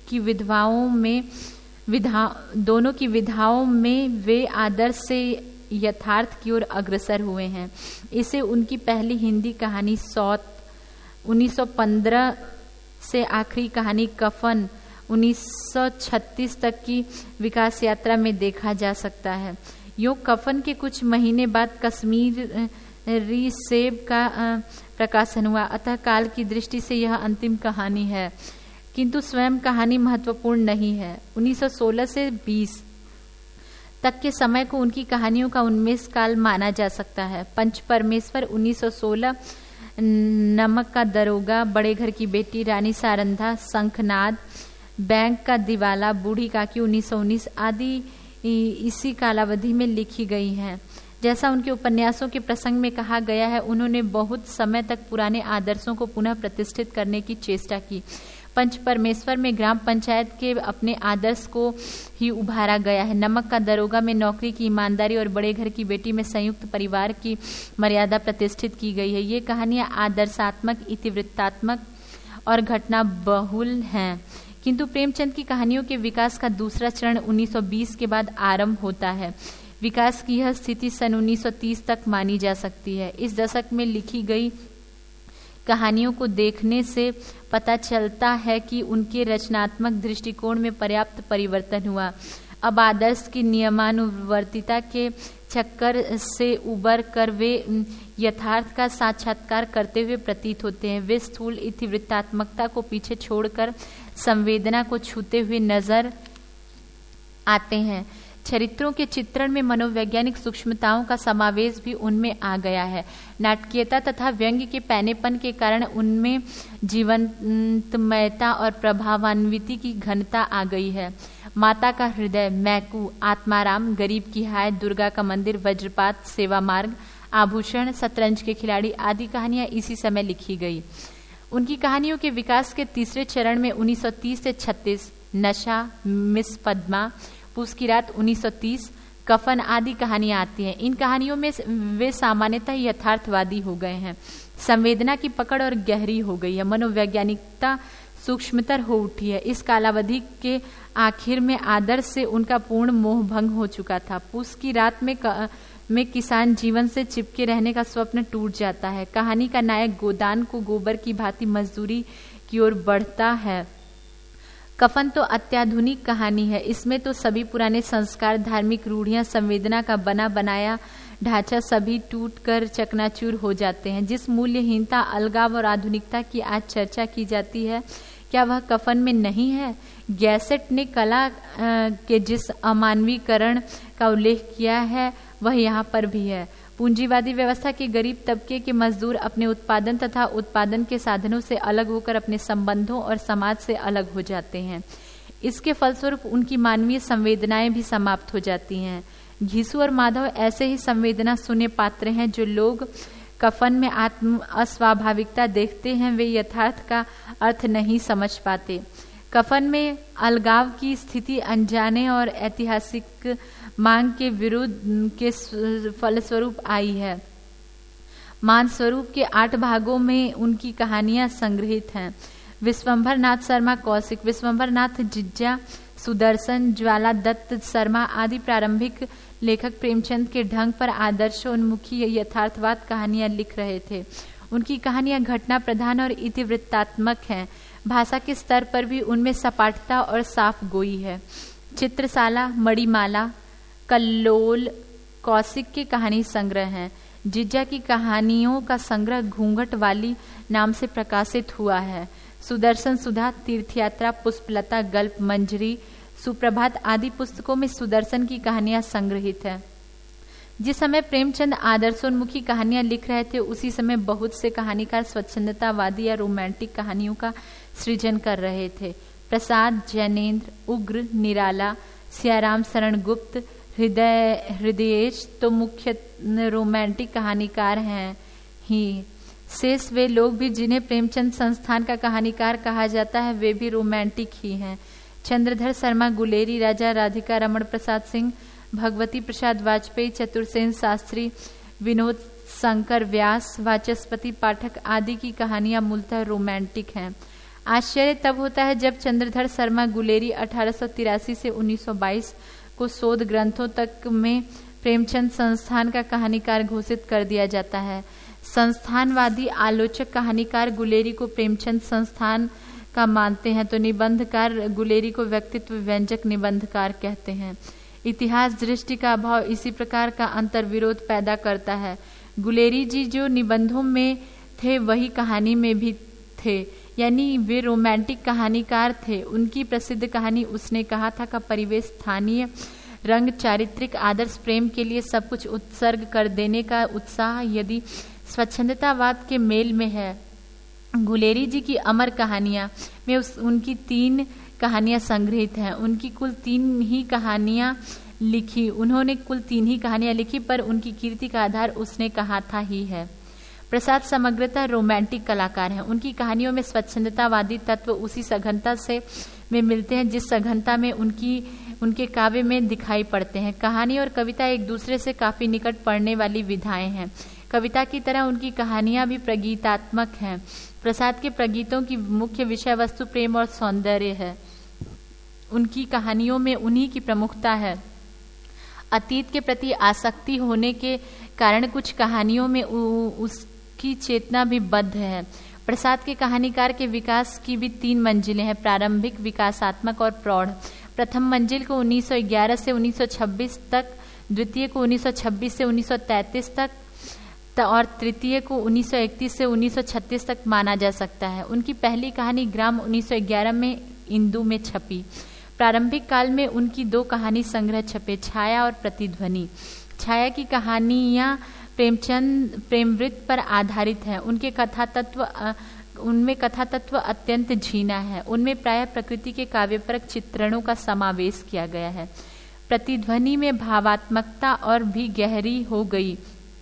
की विधाओं में वे आदर्श से यथार्थ की ओर अग्रसर हुए हैं। इसे उनकी पहली हिंदी कहानी सौत 1915 से आखिरी कहानी कफन 1936 तक की विकास यात्रा में देखा जा सकता है। यूं कफन के कुछ महीने बाद कश्मीरी सेब का प्रकाशन हुआ, अतः काल की दृष्टि से यह अंतिम कहानी है, किंतु स्वयं कहानी महत्वपूर्ण नहीं है। 1916 से 20 तक के समय को उनकी कहानियों का उन्मेष काल माना जा सकता है। पंच परमेश्वर 1916, नमक का दरोगा, बड़े घर की बेटी, रानी सारंधा, शंखनाद, बैंक का दिवाला, बूढ़ी काकी 1919 आदि इसी कालावधि में लिखी गई हैं। जैसा उनके उपन्यासों के प्रसंग में कहा गया है, उन्होंने बहुत समय तक पुराने आदर्शों को पुनः प्रतिष्ठित करने की चेष्टा की। पंच परमेश्वर में ग्राम पंचायत के अपने आदर्श को ही उभारा गया है। नमक का दरोगा में नौकरी की ईमानदारी और बड़े घर की बेटी में संयुक्त परिवार की मर्यादा प्रतिष्ठित की गई है। ये कहानियां आदर्शात्मक, इतिवृत्तात्मक और घटना बहुल हैं। किंतु प्रेमचंद की कहानियों के विकास का दूसरा चरण 1920 के बाद आरंभ होता है। विकास की यह स्थिति सन 1930 तक मानी जा सकती है। इस दशक में लिखी गई कहानियों को देखने से पता चलता है कि उनके रचनात्मक दृष्टिकोण में पर्याप्त परिवर्तन हुआ। अब आदर्श की नियमानुवर्तिता के चक्कर से उबर कर वे यथार्थ का साक्षात्कार करते हुए प्रतीत होते हैं। वे स्थूल इतिवृत्तात्मकता को पीछे छोड़कर संवेदना को छूते हुए नजर आते हैं। चरित्रों के चित्रण में मनोवैज्ञानिक सूक्ष्मताओं का समावेश भी उनमें आ गया है। नाटकीयता तथा व्यंग्य के पैनेपन के कारण उनमें जीवंतमयता और प्रभावान्विति की घनता आ गई है। माता का हृदय, मैकू, आत्माराम, गरीब की हाय, दुर्गा का मंदिर, वज्रपात, सेवा मार्ग, आभूषण, शतरंज के खिलाड़ी आदि कहानियां इसी समय लिखी गई। उनकी कहानियों के विकास के तीसरे चरण में 1930 से 36, नशा, मिस पद्मा, पूस की रात 1930, कफन आदि कहानियां आती हैं। इन कहानियों में वे सामान्यतः यथार्थवादी हो गए हैं। संवेदना की पकड़ और गहरी हो गई है। मनोवैज्ञानिकता सूक्ष्मतर हो उठी है। इस कालावधि के आखिर में आदर्श से उनका पूर्ण मोह भंग हो चुका था। पूस की रात में किसान जीवन से चिपके रहने का स्वप्न टूट जाता है। कहानी का नायक गोदान को गोबर की भांति मजदूरी की ओर बढ़ता है। कफन तो अत्याधुनिक कहानी है। इसमें तो सभी पुराने संस्कार, धार्मिक रूढ़ियां, संवेदना का बना बनाया ढांचा सभी टूट कर चकनाचूर हो जाते हैं। जिस मूल्यहीनता, अलगाव और आधुनिकता की आज चर्चा की जाती है, क्या वह कफन में नहीं है? गैसेट ने कला के जिस अमानवीकरण का उल्लेख किया है, वह यहाँ पर भी है। पूंजीवादी व्यवस्था के गरीब तबके के मजदूर अपने उत्पादन तथा उत्पादन के साधनों से अलग होकर अपने संबंधों और समाज से अलग हो जाते हैं। इसके फलस्वरूप उनकी मानवीय संवेदनाएं भी समाप्त हो जाती हैं। घीसू और माधव ऐसे ही संवेदना शून्य पात्र हैं। जो लोग कफन में अस्वाभाविकता देखते हैं, वे यथार्थ का अर्थ नहीं समझ पाते। कफन में अलगाव की स्थिति अनजाने और ऐतिहासिक मांग के विरुद्ध के फलस्वरूप आई है। मान स्वरूप के 8 भागों में उनकी कहानियां संग्रहित हैं। विश्वंभर नाथ शर्मा कौशिक, विश्वंभर नाथ जिज्जा, सुदर्शन, ज्वाला दत्त शर्मा आदि प्रारंभिक लेखक प्रेमचंद के ढंग पर आदर्शोन्मुखी यथार्थवाद कहानियां लिख रहे थे। उनकी कहानियां घटना प्रधान और इतिवृत्तात्मक हैं। भाषा के स्तर पर भी उनमें सपाटता और साफ गोई है। चित्रशाला, मणिमाला, कल्लोल कौशिक के कहानी संग्रह हैं। जिज्जा की कहानियों का संग्रह घूंघट वाली नाम से प्रकाशित हुआ है। सुदर्शन सुधा, तीर्थयात्रा, पुष्पलता, गल्प, मंजरी, सुप्रभात आदि पुस्तकों में सुदर्शन की कहानियां संग्रहित है। जिस समय प्रेमचंद आदर्शोन्मुखी कहानियां लिख रहे थे, उसी समय बहुत से कहानीकार स्वच्छंदतावादी या रोमांटिक कहानियों का सृजन कर रहे थे। प्रसाद, जैनेन्द्र, उग्र, निराला, सियाराम शरण गुप्त, हृदयेश तो मुख्य रोमांटिक कहानीकार हैं ही। शेष वे लोग भी जिन्हें प्रेमचंद संस्थान का कहानीकार कहा जाता है, वे भी रोमांटिक ही हैं। चंद्रधर शर्मा गुलेरी, राजा राधिका, रमण प्रसाद सिंह, भगवती प्रसाद वाजपेयी, चतुर्सेन शास्त्री, विनोद शंकर व्यास, वाचस्पति पाठक आदि की कहानियां मूलतः रोमांटिक हैं। आश्चर्य तब होता है जब चंद्रधर शर्मा गुलेरी 1883 से 1922 को शोध ग्रंथों तक में प्रेमचंद संस्थान का कहानीकार घोषित कर दिया जाता है। संस्थानवादी आलोचक कहानीकार गुलेरी को प्रेमचंद संस्थान का मानते हैं, तो निबंधकार गुलेरी को व्यक्तित्व व्यंजक निबंधकार कहते हैं। इतिहास दृष्टि का अभाव इसी प्रकार का अंतर्विरोध पैदा करता है। गुलेरी जी जो निबंधों में थे, वही कहानी में भी थे, यानी वे रोमांटिक कहानीकार थे। उनकी प्रसिद्ध कहानी उसने कहा था का परिवेश, स्थानीय रंग, चारित्रिक आदर्श, प्रेम के लिए सब कुछ उत्सर्ग कर देने का उत्साह यदि स्वच्छंदतावाद के मेल में है। गुलेरी जी की अमर कहानियां में उनकी 3 कहानियां संग्रहित हैं। उनकी कुल 3 ही कहानियां लिखी। उन्होंने कुल 3 ही कहानियां लिखी, पर उनकी कीर्ति का आधार उसने कहा था ही है। प्रसाद समग्रतः रोमांटिक कलाकार हैं। उनकी कहानियों में स्वच्छंदतावादी तत्व उसी सघनता से में मिलते हैं जिस सघनता में उनके काव्य में दिखाई पड़ते हैं। कहानी और कविता एक दूसरे से काफी निकट पड़ने वाली विधाएं हैं। कविता की तरह उनकी कहानियां भी प्रगीतात्मक हैं। प्रसाद के प्रगीतों की मुख्य विषय वस्तु प्रेम और सौंदर्य है। उनकी कहानियों में उन्हीं की प्रमुखता है। अतीत के प्रति आसक्ति होने के कारण कुछ कहानियों में उसकी चेतना भी बद्ध है। प्रसाद के कहानीकार के विकास की भी 3 मंजिलें हैं, प्रारंभिक, विकासात्मक और प्रौढ़। प्रथम मंजिल को 1911 से 1926 तक, द्वितीय को 1926 से 1933 तक और तृतीय को 1931 से 1936 तक माना जा सकता है। उनकी पहली कहानी ग्राम 1911 में इंदु में छपी। प्रारंभिक काल में उनकी 2 कहानी संग्रह छपे, छाया और प्रतिध्वनि। छाया की कहानियां प्रेमचंद प्रेमवृत्त पर आधारित है। उनमें कथा तत्व अत्यंत झीना है। उनमें प्रायः प्रकृति के काव्यपरक चित्रणों का समावेश किया गया है। प्रतिध्वनि में भावात्मकता और भी गहरी हो गई,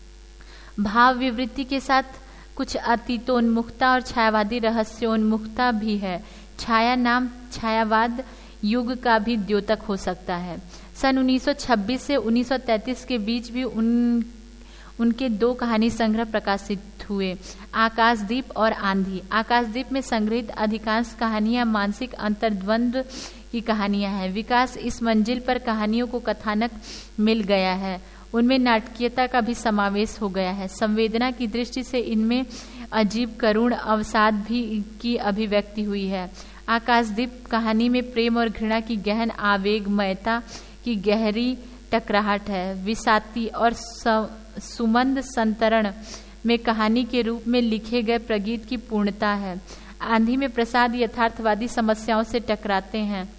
भाव विवृत्ति के साथ कुछ अतीतोन्मुखता और छायावादी रहस्योन्मुखता भी है। छाया नाम छायावाद युग का भी द्योतक हो सकता है। सन 1926 से 1933 के बीच भी उनके 2 कहानी संग्रह प्रकाशित हुए, आकाशदीप और आंधी। आकाशदीप में संग्रहित अधिकांश कहानियां मानसिक अंतर्द्वंद्व की कहानियां हैं। विकास इस मंजिल पर कहानियों को कथानक मिल गया है। उनमें नाटकीयता का भी समावेश हो गया है। संवेदना की दृष्टि से इनमें अजीब करुण अवसाद भी की अभिव्यक्ति हुई है। आकाशदीप कहानी में प्रेम और घृणा की गहन आवेगमयता की गहरी टकराहट है। विसाती और सुमंद संतरण में कहानी के रूप में लिखे गए प्रगीत की पूर्णता है। आंधी में प्रसाद यथार्थवादी समस्याओं से टकराते हैं।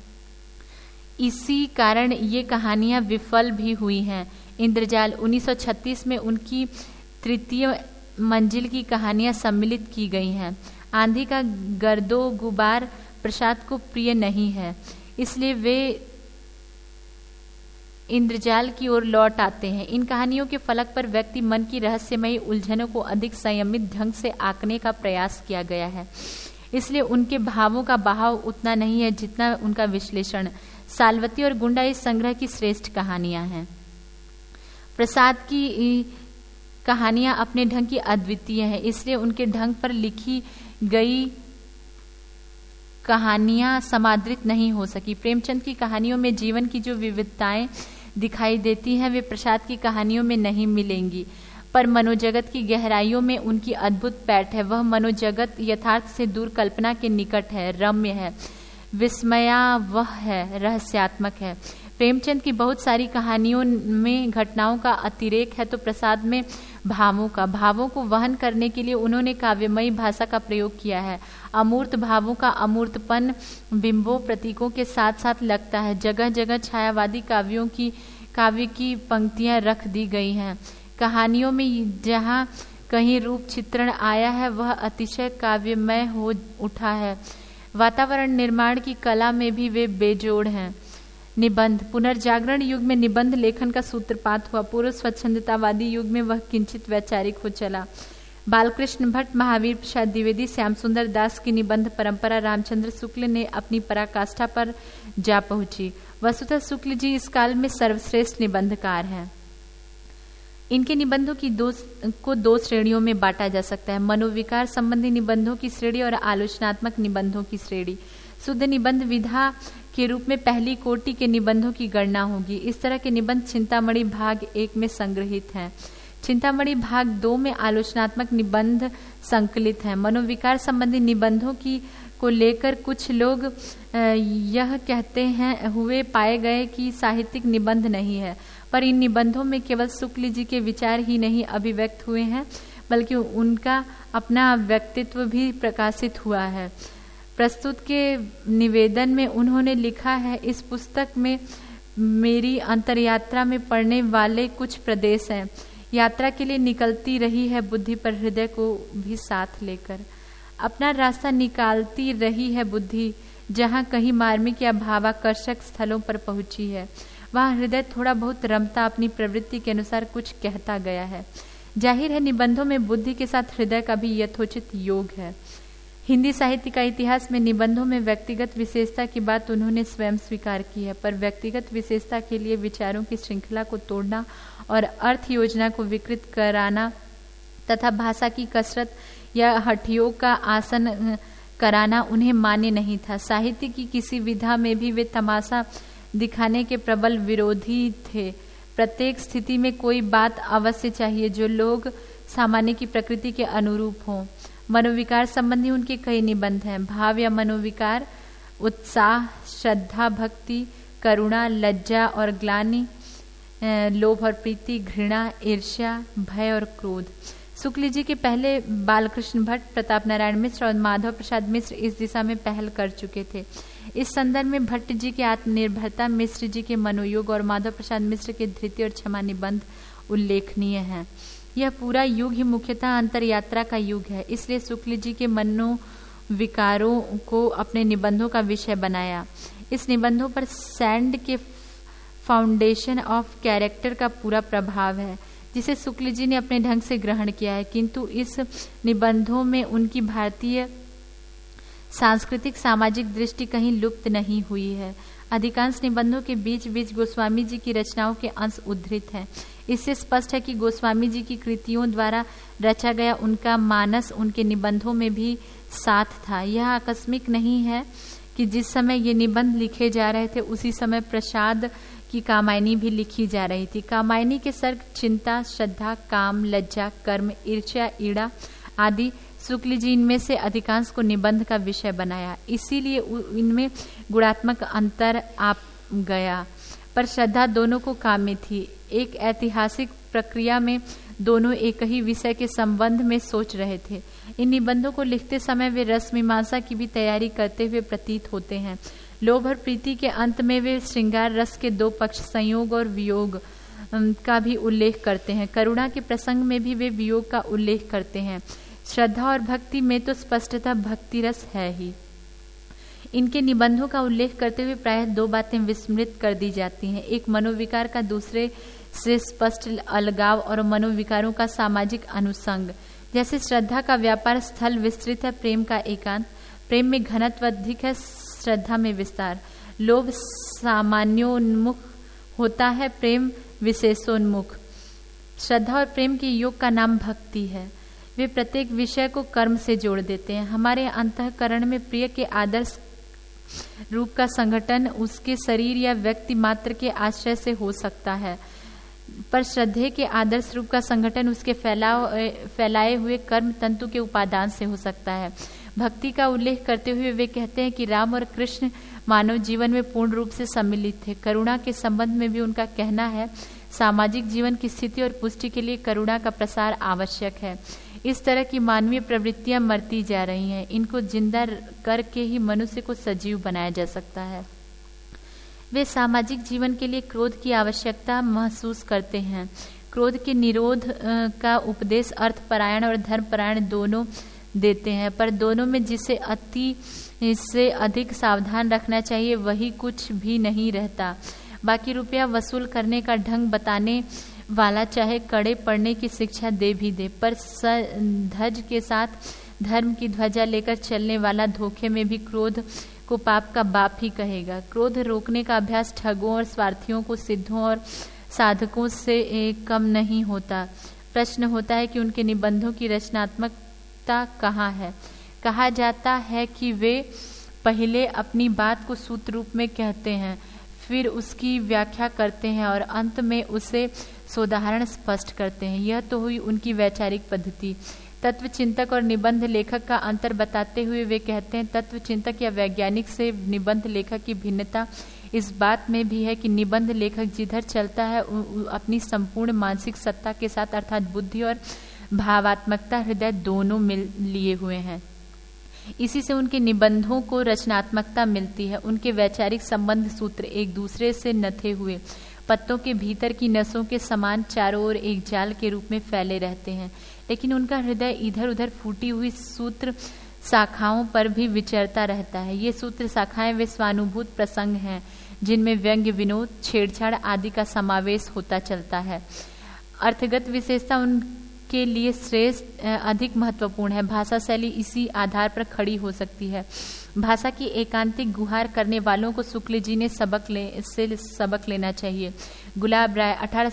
इसी कारण ये कहानियां विफल भी हुई हैं। इंद्रजाल 1936 में उनकी 3य मंजिल की कहानियां सम्मिलित की गई हैं। आंधी का गर्दो गुबार प्रसाद को प्रिय नहीं है, इसलिए वे इंद्रजाल की ओर लौट आते हैं। इन कहानियों के फलक पर व्यक्ति मन की रहस्यमयी उलझनों को अधिक संयमित ढंग से आंकने का प्रयास किया गया है, इसलिए उनके भावों का बहाव उतना नहीं है जितना उनका विश्लेषण। सालवती और गुंडा इस संग्रह की श्रेष्ठ कहानियां हैं। प्रसाद की कहानियां अपने ढंग की अद्वितीय हैं, इसलिए उनके ढंग पर लिखी गई कहानियां समादृत नहीं हो सकी। प्रेमचंद की कहानियों में जीवन की जो विविधताएं दिखाई देती हैं वे प्रसाद की कहानियों में नहीं मिलेंगी, पर मनोजगत की गहराइयों में उनकी अद्भुत पैठ है। वह मनोजगत यथार्थ से दूर कल्पना के निकट है, रम्य है, विस्मयावह है, रहस्यात्मक है। प्रेमचंद की बहुत सारी कहानियों में घटनाओं का अतिरेक है तो प्रसाद में भावों को वहन करने के लिए उन्होंने काव्यमयी भाषा का प्रयोग किया है। अमूर्त भावों का अमूर्तपन बिंबों प्रतीकों के साथ साथ लगता है। जगह जगह छायावादी काव्य की पंक्तियां रख दी गई हैं। कहानियों में जहाँ कहीं रूप चित्रण आया है वह अतिशय काव्यमय हो उठा है। वातावरण निर्माण की कला में भी वे बेजोड़ हैं। निबंध पुनर्जागरण युग में निबंध लेखन का सूत्रपात हुआ। पूर्व स्वच्छंदतावादी युग में वह किंचित वैचारिक हो चला। बालकृष्ण भट्ट, महावीर प्रसाद द्विवेदी, श्याम सुंदर दास की निबंध परंपरा रामचंद्र शुक्ल ने अपनी पराकाष्ठा पर जा पहुंची। वसुतः शुक्ल जी इस काल में सर्वश्रेष्ठ निबंधकार हैं। इनके निबंधों की दो श्रेणियों में बांटा जा सकता है, मनोविकार संबंधी निबंधों की श्रेणी और आलोचनात्मक निबंधों की श्रेणी। शुद्ध निबंध विधा के रूप में पहली कोटि के निबंधों की गणना होगी। इस तरह के निबंध चिंतामणि भाग 1 में संग्रहित हैं। चिंतामणि भाग 2 में आलोचनात्मक निबंध संकलित हैं। मनोविकार संबंधी निबंधों को लेकर कुछ लोग यह कहते हैं हुए पाए गए कि साहित्यिक निबंध नहीं है, पर इन निबंधों में केवल शुक्ल जी के विचार ही नहीं अभिव्यक्त हुए हैं बल्कि उनका अपना व्यक्तित्व भी प्रकाशित हुआ है। प्रस्तुत के निवेदन में उन्होंने लिखा है, इस पुस्तक में मेरी अंतरयात्रा में पड़ने वाले कुछ प्रदेश हैं। यात्रा के लिए निकलती रही है बुद्धि पर हृदय को भी साथ लेकर। अपना रास्ता निकालती रही है बुद्धि, जहाँ कहीं मार्मिक या भावाकर्षक स्थलों पर पहुंची है। वहाँ हृदय थोड़ा बहुत रमता अपनी प्रवृत्ति के अनुसार कुछ कहता गया है। जाहिर है निबंधों में बुद्धि के साथ हृदय का भी यथोचित योग है। हिंदी साहित्य का इतिहास में निबंधों में व्यक्तिगत विशेषता की बात उन्होंने स्वयं स्वीकार की है, पर व्यक्तिगत विशेषता के लिए विचारों की श्रृंखला को तोड़ना और अर्थ योजना को विकृत कराना तथा भाषा की कसरत या हठयोग का आसन कराना उन्हें मान्य नहीं था। साहित्य की किसी विधा में भी वे तमाशा दिखाने के प्रबल विरोधी थे। प्रत्येक स्थिति में कोई बात अवश्य चाहिए जो लोग सामान्य की प्रकृति के अनुरूप हो। मनोविकार संबंधी उनके कई निबंध हैं। भाव या मनोविकार, उत्साह, श्रद्धा, भक्ति, करुणा, लज्जा और ग्लानि, लोभ और प्रीति, घृणा, ईर्ष्या, भय और क्रोध। शुक्ल जी के पहले बालकृष्ण भट्ट, प्रताप नारायण मिश्र और माधव प्रसाद मिश्र इस दिशा में पहल कर चुके थे। इस संदर्भ में भट्ट जी के आत्मनिर्भरता, मिश्र जी के मनोयोग और माधव प्रसाद मिश्र के धृति और क्षमा निबंध उल्लेखनीय हैं। यह पूरा युग ही मुख्यतः अंतरयात्रा का युग है, इसलिए शुक्ल जी के मनोविकारों को अपने निबंधों का विषय बनाया। इस निबंधों पर सैंड के फाउंडेशन ऑफ कैरेक्टर का पूरा प्रभाव है, जिसे शुक्ल जी ने अपने ढंग से ग्रहण किया है, किंतु इस निबंधों में उनकी भारतीय सांस्कृतिक सामाजिक दृष्टि कहीं लुप्त नहीं हुई है। अधिकांश निबंधों के बीच बीच गोस्वामी जी की रचनाओं के अंश उद्धृत हैं। इससे स्पष्ट है कि गोस्वामी जी की कृतियों द्वारा रचा गया उनका मानस उनके निबंधों में भी साथ था। यह आकस्मिक नहीं है कि जिस समय ये निबंध लिखे जा रहे थे उसी समय प्रसाद की कामायनी भी लिखी जा रही थी। कामायनी के सर्ग चिंता, श्रद्धा, काम, लज्जा, कर्म, ईर्ष्या, ईड़ा आदि शुक्ल जी इनमें से अधिकांश को निबंध का विषय बनाया, इसीलिए इनमें गुणात्मक अंतर आ गया। पर श्रद्धा दोनों को काम्य थी। एक ऐतिहासिक प्रक्रिया में दोनों एक ही विषय के संबंध में सोच रहे थे। इन निबंधों को लिखते समय वे रस मीमांसा की भी तैयारी करते हुए प्रतीत होते हैं। लोभ और प्रीति के अंत में वे श्रृंगार रस के दो पक्ष, संयोग और वियोग का भी उल्लेख करते हैं। करुणा के प्रसंग में भी वे वियोग का उल्लेख करते हैं। श्रद्धा और भक्ति में तो स्पष्टतः भक्ति रस है ही। इनके निबंधों का उल्लेख करते हुए प्रायः दो बातें विस्मृत कर दी जाती हैं। एक मनोविकार का दूसरे से स्पष्ट अलगाव और मनोविकारों का सामाजिक अनुसंग। जैसे श्रद्धा का व्यापार स्थल विस्तृत है, प्रेम का एकांत। प्रेम में घनत्व अधिक है, श्रद्धा में विस्तार। लोभ सामान्योन्मुख होता है, प्रेम विशेषोन्मुख। श्रद्धा और प्रेम के योग का नाम भक्ति है। वे प्रत्येक विषय को कर्म से जोड़ देते हैं। हमारे अंतःकरण में प्रिय के आदर्श रूप का संगठन उसके शरीर या व्यक्ति मात्र के आश्रय से हो सकता है, पर श्रद्धेय के आदर्श रूप का संगठन उसके फैलाए हुए कर्म तंतु के उपादान से हो सकता है। भक्ति का उल्लेख करते हुए वे कहते हैं कि राम और कृष्ण मानव जीवन में पूर्ण रूप से सम्मिलित थे। करुणा के संबंध में भी उनका कहना है, सामाजिक जीवन की स्थिति और पुष्टि के लिए करुणा का प्रसार आवश्यक है। इस तरह की मानवीय प्रवृत्तियां मरती जा रही हैं। इनको जिंदा करके ही मनुष्य को सजीव बनाया जा सकता है। वे सामाजिक जीवन के लिए क्रोध की आवश्यकता महसूस करते हैं। क्रोध के निरोध का उपदेश अर्थपरायण और धर्मपरायण दोनों देते हैं, पर दोनों में जिसे अति से अधिक सावधान रखना चाहिए वही कुछ भी नहीं रहता। बाकी रुपया वसूल करने का ढंग बताने वाला चाहे कड़े पड़ने की शिक्षा दे भी दे, पर धज के साथ धर्म की ध्वजा लेकर चलने वाला धोखे में भी क्रोध को पाप का बाप ही कहेगा। क्रोध रोकने का अभ्यास ठगों और स्वार्थियों को सिद्धों और साधकों से कम नहीं होता। प्रश्न होता है कि उनके निबंधों की रचनात्मकता कहाँ है। कहा जाता है कि वे पहले अपनी बात को सूत्र रूप में कहते हैं, फिर उसकी व्याख्या करते हैं और अंत में उसे सोदाहरण स्पष्ट करते हैं। यह तो हुई उनकी वैचारिक पद्धति। तत्व चिंतक और निबंध लेखक का अंतर बताते हुए वे कहते हैं, तत्व चिंतक या वैज्ञानिक से निबंध लेखक की भिन्नता इस बात में भी है कि निबंध लेखक जिधर चलता है अपनी संपूर्ण मानसिक सत्ता के साथ, अर्थात बुद्धि और भावात्मकता हृदय दोनों मिल लिए हुए हैं। इसी से उनके निबंधों को रचनात्मकता मिलती है। उनके वैचारिक संबंध सूत्र एक दूसरे से नथे हुए पत्तों के भीतर की नसों के समान चारों ओर एक जाल के रूप में फैले रहते हैं, लेकिन उनका हृदय इधर उधर फूटी हुई सूत्र शाखाओं पर भी विचरता रहता है। ये सूत्र शाखाएं वे स्वानुभूत प्रसंग हैं जिनमें व्यंग्य, विनोद, छेड़छाड़ आदि का समावेश होता चलता है। अर्थगत विशेषता उनके लिए श्रेष्ठ अधिक महत्वपूर्ण है। भाषा शैली इसी आधार पर खड़ी हो सकती है। भाषा की एकांतिक गुहार करने वालों को शुक्ल जी ने सबक लेना चाहिए। गुलाब राय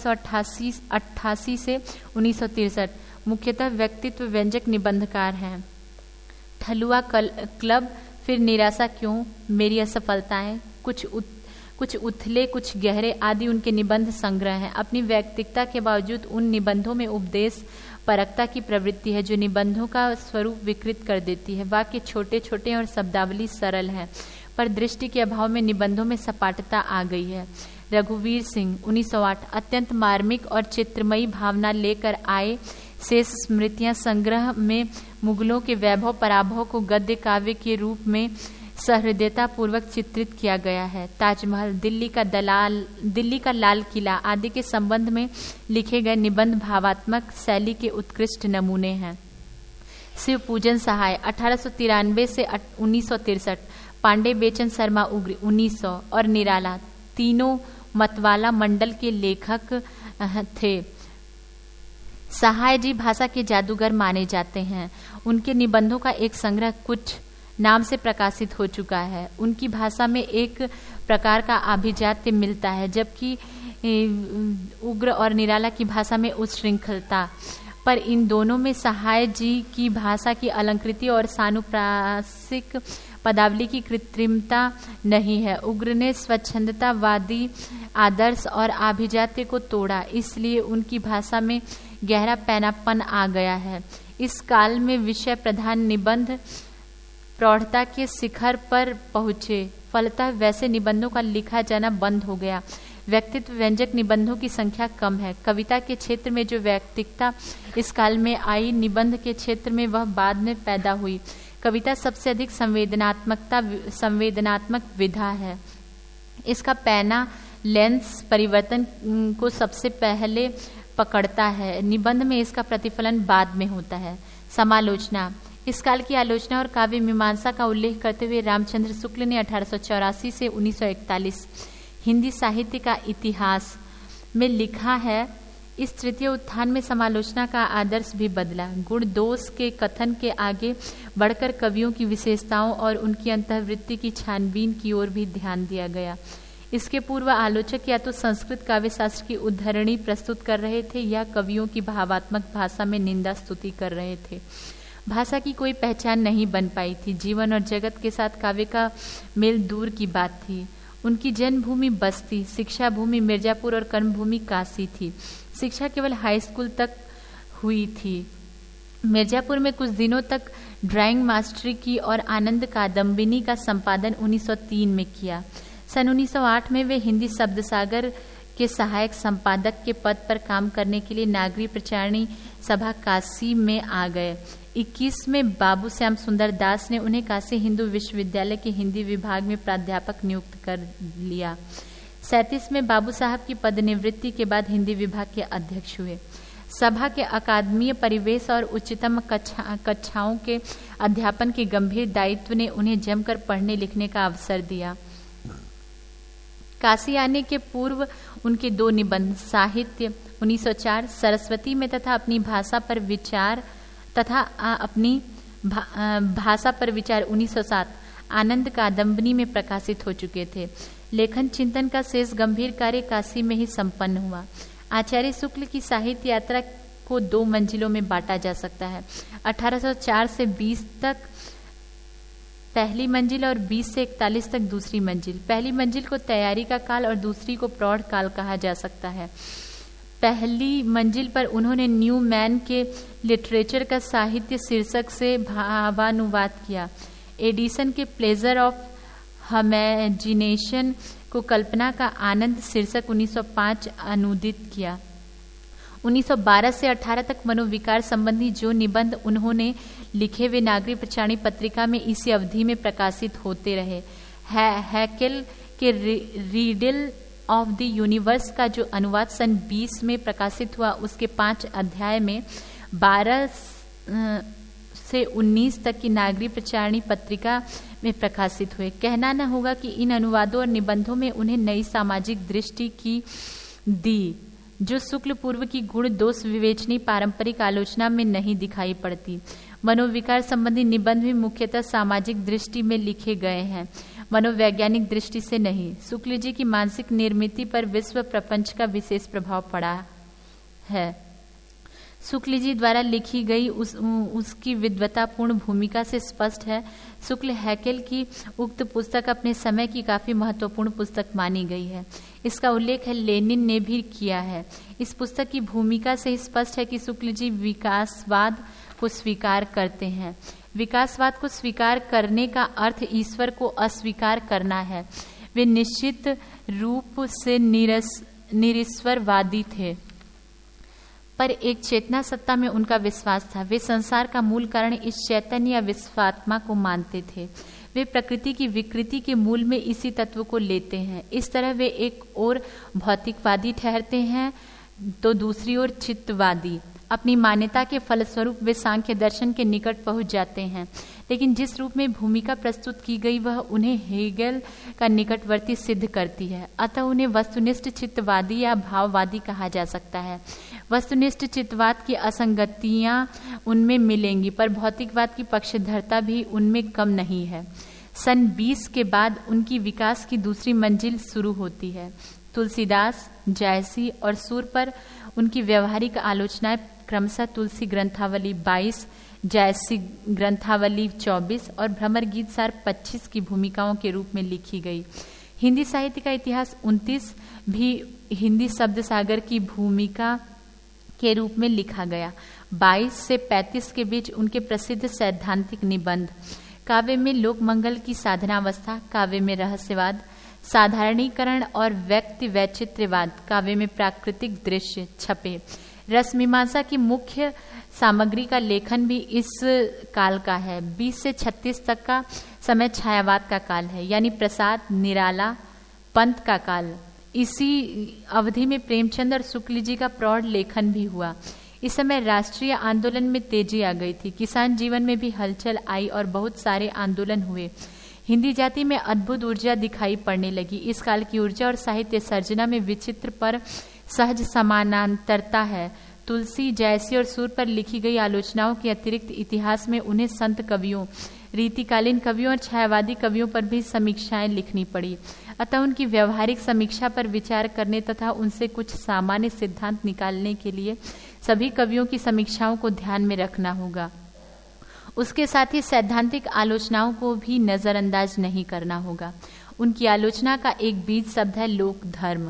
1888 से 1963 मुख्यतः व्यक्तित्व व्यंजक निबंधकार हैं। ठलुआ क्लब, फिर निराशा क्यों, मेरी असफलताएं, कुछ उथले कुछ गहरे आदि उनके निबंध संग्रह हैं। अपनी वैयक्तिकता के बावजूद उन निबंधों में उपदेश परकता की प्रवृत्ति है जो निबंधों का स्वरूप विकृत कर देती है। वाक्य छोटे छोटे और शब्दावली सरल है, पर दृष्टि के अभाव में निबंधों में सपाटता आ गई है। रघुवीर सिंह 1908 अत्यंत मार्मिक और चित्रमयी भावना लेकर आए। शेष स्मृतियां संग्रह में मुगलों के वैभव पराभव को गद्य काव्य के रूप में सहृदयता पूर्वक चित्रित किया गया है। ताजमहल, दिल्ली का लाल किला आदि के संबंध में लिखे गए निबंध भावात्मक शैली के उत्कृष्ट नमूने हैं। शिव पूजन सहाय 1893 से 1963, पांडे बेचन शर्मा उग्र 1900 और निराला, तीनों मतवाला मंडल के लेखक थे। सहाय जी भाषा के जादूगर माने जाते हैं। उनके निबंधों का एक संग्रह कुछ नाम से प्रकाशित हो चुका है। उनकी भाषा में एक प्रकार का आभिजात्य मिलता है, जबकि उग्र और निराला की भाषा में उच्छृंखलता। पर इन दोनों में सहाय जी की भाषा की अलंकृति और सानुप्रासिक पदावली की कृत्रिमता नहीं है। उग्र ने स्वच्छंदतावादी आदर्श और आभिजात्य को तोड़ा, इसलिए उनकी भाषा में गहरा पैनापन आ गया है। इस काल में विषय प्रधान निबंध प्रौढ़ता के शिखर पर पहुंचे, फलतः वैसे निबंधों का लिखा जाना बंद हो गया। व्यक्तित्व व्यंजक निबंधों की संख्या कम है। कविता के क्षेत्र में जो व्यक्तिकता इस काल में आई, निबंध के क्षेत्र में वह बाद में पैदा हुई। कविता सबसे अधिक संवेदनात्मक विधा है। इसका पैना लेंस परिवर्तन को सबसे पहले पकड़ता है। निबंध में इसका प्रतिफलन बाद में होता है। समालोचना, इस काल की आलोचना और काव्य मीमांसा का उल्लेख करते हुए रामचंद्र शुक्ल ने 1884 से 1941 हिंदी साहित्य का इतिहास में लिखा है। इस तृतीय उत्थान में समालोचना का आदर्श भी बदला। गुण दोष के कथन के आगे बढ़कर कवियों की विशेषताओं और उनकी अंतर्वृत्ति की छानबीन की ओर भी ध्यान दिया गया। इसके पूर्व आलोचक या तो संस्कृत काव्य शास्त्र की उद्धरणी प्रस्तुत कर रहे थे या कवियों की भावात्मक भाषा में निंदा स्तुति कर रहे थे। भाषा की कोई पहचान नहीं बन पाई थी। जीवन और जगत के साथ काव्य का मेल दूर की बात थी। उनकी जन्मभूमि बस्ती, शिक्षा भूमि मिर्जापुर और कर्मभूमि काशी थी। शिक्षा केवल हाई स्कूल तक हुई थी। मिर्जापुर में कुछ दिनों तक ड्राइंग मास्टरी की और आनंद कादम्बिनी का संपादन 1903 में किया। सन 1908 में वे हिंदी शब्द सागर के सहायक संपादक के पद पर काम करने के लिए नागरी प्रचारणी सभा काशी में आ गए। 21 में बाबू श्याम सुंदर दास ने उन्हें काशी हिंदू विश्वविद्यालय के हिंदी विभाग में प्राध्यापक नियुक्त कर लिया। 37 में बाबू साहब की पदनिवृत्ति के बाद हिंदी विभाग के अध्यक्ष हुए। सभा के अकादमीय परिवेश और उच्चतम कक्षाओं के अध्यापन के गंभीर दायित्व ने उन्हें जमकर पढ़ने लिखने का अवसर दिया। काशी आने के पूर्व उनके 2 निबंध साहित्य 1904 सरस्वती में तथा अपनी भाषा पर विचार 1907 आनंद कादम्बिनी में प्रकाशित हो चुके थे। लेखन चिंतन का शेष गंभीर कार्य काशी में ही संपन्न हुआ। आचार्य शुक्ल की साहित्य यात्रा को 2 मंजिलों में बांटा जा सकता है। 1804 से 20 तक पहली मंजिल और 20 से 41 तक दूसरी मंजिल। पहली मंजिल को तैयारी का काल और दूसरी को प्रौढ़ काल कहा जा सकता है। पहली मंजिल पर उन्होंने न्यू मैन के लिटरेचर का साहित्य शीर्षक से भावानुवाद किया। एडिसन के प्लेजर ऑफ इमेजिनेशन को कल्पना का आनंद शीर्षक 1905 अनुदित किया। 1912 से 18 तक मनोविकार संबंधी जो निबंध उन्होंने लिखे वे नागरी प्रचारणी पत्रिका में इसी अवधि में प्रकाशित होते रहे। हैकेल के रीडल ऑफ द यूनिवर्स का जो अनुवाद सन 20 में प्रकाशित हुआ, उसके 5 अध्याय में 12 से 19 तक की नागरी प्रचारणी पत्रिका में प्रकाशित हुए। कहना न होगा कि इन अनुवादों और निबंधों में उन्हें नई सामाजिक दृष्टि की दी, जो शुक्ल पूर्व की गुण दोष विवेचनी पारंपरिक आलोचना में नहीं दिखाई पड़ती। मनोविकार संबंधी निबंध भी मुख्यतः सामाजिक दृष्टि में लिखे गए हैं, मनोवैज्ञानिक दृष्टि से नहीं। शुक्ल जी की मानसिक निर्मिति पर विश्व प्रपंच का विशेष प्रभाव पड़ा है। शुक्ल जी द्वारा लिखी गई उसकी विद्वतापूर्ण भूमिका से स्पष्ट है। शुक्ल हैकेल की उक्त पुस्तक अपने समय की काफी महत्वपूर्ण पुस्तक मानी गई है। इसका उल्लेख लेनिन ने भी किया है। इस पुस्तक की भूमिका से स्पष्ट है कि शुक्ल जी विकासवाद को स्वीकार करते हैं। विकासवाद को स्वीकार करने का अर्थ ईश्वर को अस्वीकार करना है। वे निश्चित रूप से निरीश्वरवादी थे, पर एक चेतना सत्ता में उनका विश्वास था। वे संसार का मूल कारण इस चैतन्य या विश्वात्मा को मानते थे। वे प्रकृति की विकृति के मूल में इसी तत्व को लेते हैं। इस तरह वे एक ओर भौतिकवादी ठहरते हैं तो दूसरी ओर चित्तवादी। अपनी मान्यता के फलस्वरूप वे सांख्य दर्शन के निकट पहुंच जाते हैं, लेकिन जिस रूप में भूमिका प्रस्तुत की गई वह उन्हें हेगेल का निकटवर्ती सिद्ध करती है। अतः उन्हें वस्तुनिष्ठ चित्तवादी या भाववादी कहा जा सकता है। वस्तुनिष्ठ चित्तवाद की असंगतियां उनमें मिलेंगी, पर भौतिकवाद की पक्षधरता भी उनमें कम नहीं है। सन 20 के बाद उनकी विकास की दूसरी मंजिल शुरू होती है। तुलसीदास, जायसी और सूर पर उनकी व्यवहारिक आलोचनाएं क्रमशः तुलसी ग्रंथावली 22, जायसी ग्रंथावली 24 और भ्रमर गीत सार 25 की भूमिकाओं के रूप में लिखी गई। हिंदी साहित्य का इतिहास 29 भी हिंदी शब्द सागर की भूमिका के रूप में लिखा गया। 22 से 35 के बीच उनके प्रसिद्ध सैद्धांतिक निबंध काव्य में लोकमंगल की साधनावस्था, काव्य में रहस्यवाद, साधारणीकरण और व्यक्ति वैचित्र्यवाद, काव्य में प्राकृतिक दृश्य छपे। रसमीमांसा की मुख्य सामग्री का लेखन भी इस काल का है। 20 से 36 तक का समय छायावाद का काल है, यानी प्रसाद, निराला, पंत का काल। इसी अवधि में प्रेमचंद और शुक्ल जी का प्रौढ़ लेखन भी हुआ। इस समय राष्ट्रीय आंदोलन में तेजी आ गई थी। किसान जीवन में भी हलचल आई और बहुत सारे आंदोलन हुए। हिंदी जाति में अद्भुत ऊर्जा दिखाई पड़ने लगी। इस काल की ऊर्जा और साहित्य सर्जना में विचित्र पर सहज समानांतरता है। तुलसी, जायसी और सूर पर लिखी गई आलोचनाओं के अतिरिक्त इतिहास में उन्हें संत कवियों, रीतिकालीन कवियों और छायावादी कवियों पर भी समीक्षाएं लिखनी पड़ी। अतः उनकी व्यवहारिक समीक्षा पर विचार करने तथा उनसे कुछ सामान्य सिद्धांत निकालने के लिए सभी कवियों की समीक्षाओं को ध्यान में रखना होगा। उसके साथ ही सैद्धांतिक आलोचनाओं को भी नजरअंदाज नहीं करना होगा। उनकी आलोचना का एक बीज शब्द है लोक धर्म।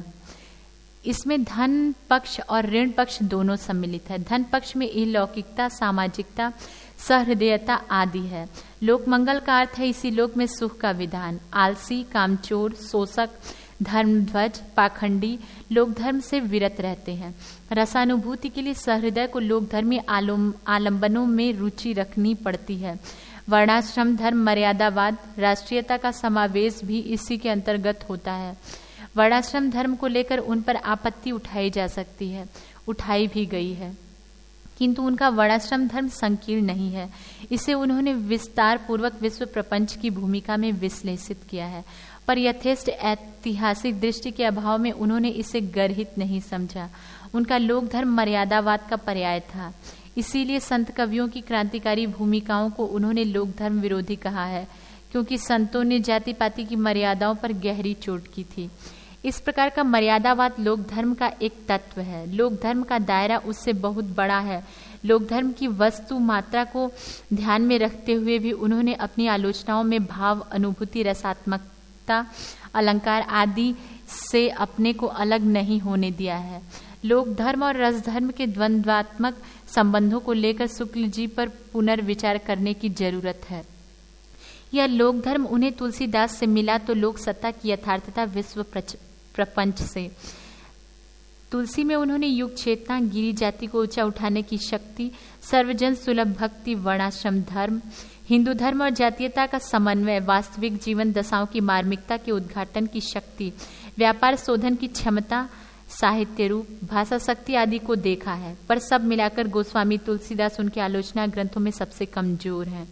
इसमें धन पक्ष और ऋण पक्ष दोनों सम्मिलित है। धन पक्ष में अलौकिकता, सामाजिकता, सहृदयता आदि है। लोक मंगल का अर्थ है इसी लोक में सुख का विधान। आलसी, कामचोर, शोषक, धर्मध्वज, पाखंडी लोक धर्म से विरत रहते हैं। रसानुभूति के लिए सहृदय को लोक धर्मी आलंबनों में रुचि रखनी पड़ती है। वर्णाश्रम धर्म, मर्यादावाद, राष्ट्रीयता का समावेश भी इसी के अंतर्गत होता है। वर्णाश्रम धर्म को लेकर उन पर आपत्ति उठाई जा सकती है, उठाई भी गई है, किंतु उनका वर्णाश्रम धर्म संकीर्ण नहीं है। इसे उन्होंने विस्तार पूर्वक विश्व प्रपंच की भूमिका में विश्लेषित किया है, पर यथेष्ट ऐतिहासिक दृष्टि के अभाव में उन्होंने इसे गर्हित नहीं समझा। उनका लोक धर्म मर्यादावाद का पर्याय था। इसीलिए संत कवियों की क्रांतिकारी भूमिकाओं को उन्होंने लोक धर्म विरोधी कहा है, क्योंकि संतों ने जाति पाति की मर्यादाओं पर गहरी चोट की थी। इस प्रकार का मर्यादावाद लोक धर्म का एक तत्व है। लोक धर्म का दायरा उससे बहुत बड़ा है। लोक धर्म की वस्तु मात्रा को ध्यान में रखते हुए भी उन्होंने अपनी आलोचनाओं में भाव, अनुभूति, रसात्मकता, अलंकार आदि से अपने को अलग नहीं होने दिया है। लोक धर्म और रस धर्म के द्वंद्वात्मक संबंधों को लेकर शुक्ल जी पर पुनर्विचार करने की जरूरत है। यह लोक धर्म उन्हें तुलसीदास से मिला तो लोक सत्ता की यथार्थता विश्व प्रपंच से। तुलसी में उन्होंने युग चेतना, गिरी जाति को ऊंचा उठाने की शक्ति, सर्वजन सुलभ भक्ति, वर्णाश्रम धर्म, हिंदू धर्म और जातीयता का समन्वय, वास्तविक जीवन दशाओं की मार्मिकता के उद्घाटन की शक्ति, व्यापार शोधन की क्षमता, साहित्य रूप, भाषा शक्ति आदि को देखा है। पर सब मिलाकर गोस्वामी तुलसीदास उनके आलोचना ग्रंथों में सबसे कमजोर हैं।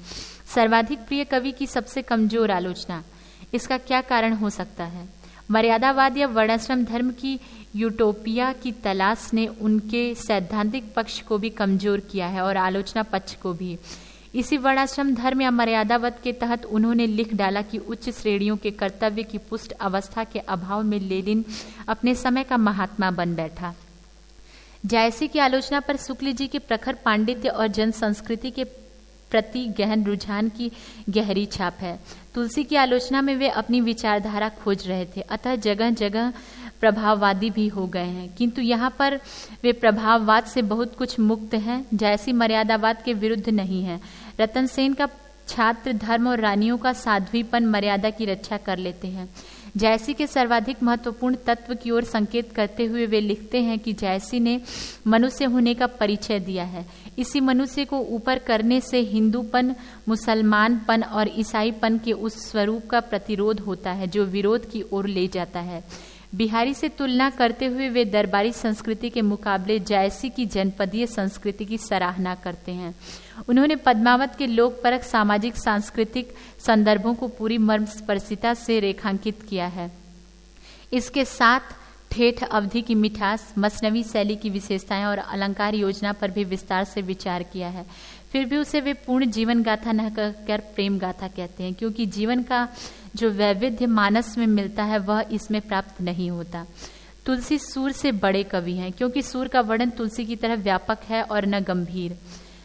सर्वाधिक प्रिय कवि की सबसे कमजोर आलोचना, इसका क्या कारण हो सकता है? मर्यादावाद या वर्णाश्रम धर्म की यूटोपिया की तलाश ने उनके सैद्धांतिक पक्ष को भी कमजोर किया है और आलोचना पक्ष को भी। इसी वर्णाश्रम धर्म या मर्यादावाद के तहत उन्होंने लिख डाला कि उच्च श्रेणियों के कर्तव्य की पुष्ट अवस्था के अभाव में लेनिन अपने समय का महात्मा बन बैठा। जायसी की आलोचना पर शुक्ल जी के प्रखर पांडित्य और जन संस्कृति के प्रति गहन रुझान की गहरी छाप है। तुलसी की आलोचना में वे अपनी विचारधारा खोज रहे थे, अतः जगह जगह प्रभाववादी भी हो गए हैं, किंतु यहाँ पर वे प्रभाववाद से बहुत कुछ मुक्त हैं। जायसी मर्यादावाद के विरुद्ध नहीं है। रतन सेन का छात्र धर्म और रानियों का साध्वीपन मर्यादा की रक्षा कर लेते हैं। जायसी के सर्वाधिक महत्वपूर्ण तत्व की ओर संकेत करते हुए वे लिखते हैं कि जायसी ने मनुष्य होने का परिचय दिया है। इसी मनुष्य को ऊपर करने से हिंदूपन, मुसलमानपन और ईसाईपन के उस स्वरूप का प्रतिरोध होता है जो विरोध की ओर ले जाता है। बिहारी से तुलना करते हुए वे दरबारी संस्कृति के मुकाबले जायसी की जनपदीय संस्कृति की सराहना करते हैं। उन्होंने पद्मावत के लोकपरक सामाजिक सांस्कृतिक संदर्भों को पूरी मर्मस्पर्शिता से रेखांकित किया है। इसके साथ ठेठ अवधि की मिठास, मसनवी शैली की विशेषताएं और अलंकार योजना पर भी विस्तार से विचार किया है। फिर भी उसे वे पूर्ण जीवन गाथा न कहकर प्रेम गाथा कहते हैं, क्योंकि जीवन का जो वैविध्य मानस में मिलता है वह इसमें प्राप्त नहीं होता। तुलसी सूर से बड़े कवि हैं, क्योंकि सूर का वर्णन तुलसी की तरह व्यापक है और न गंभीर।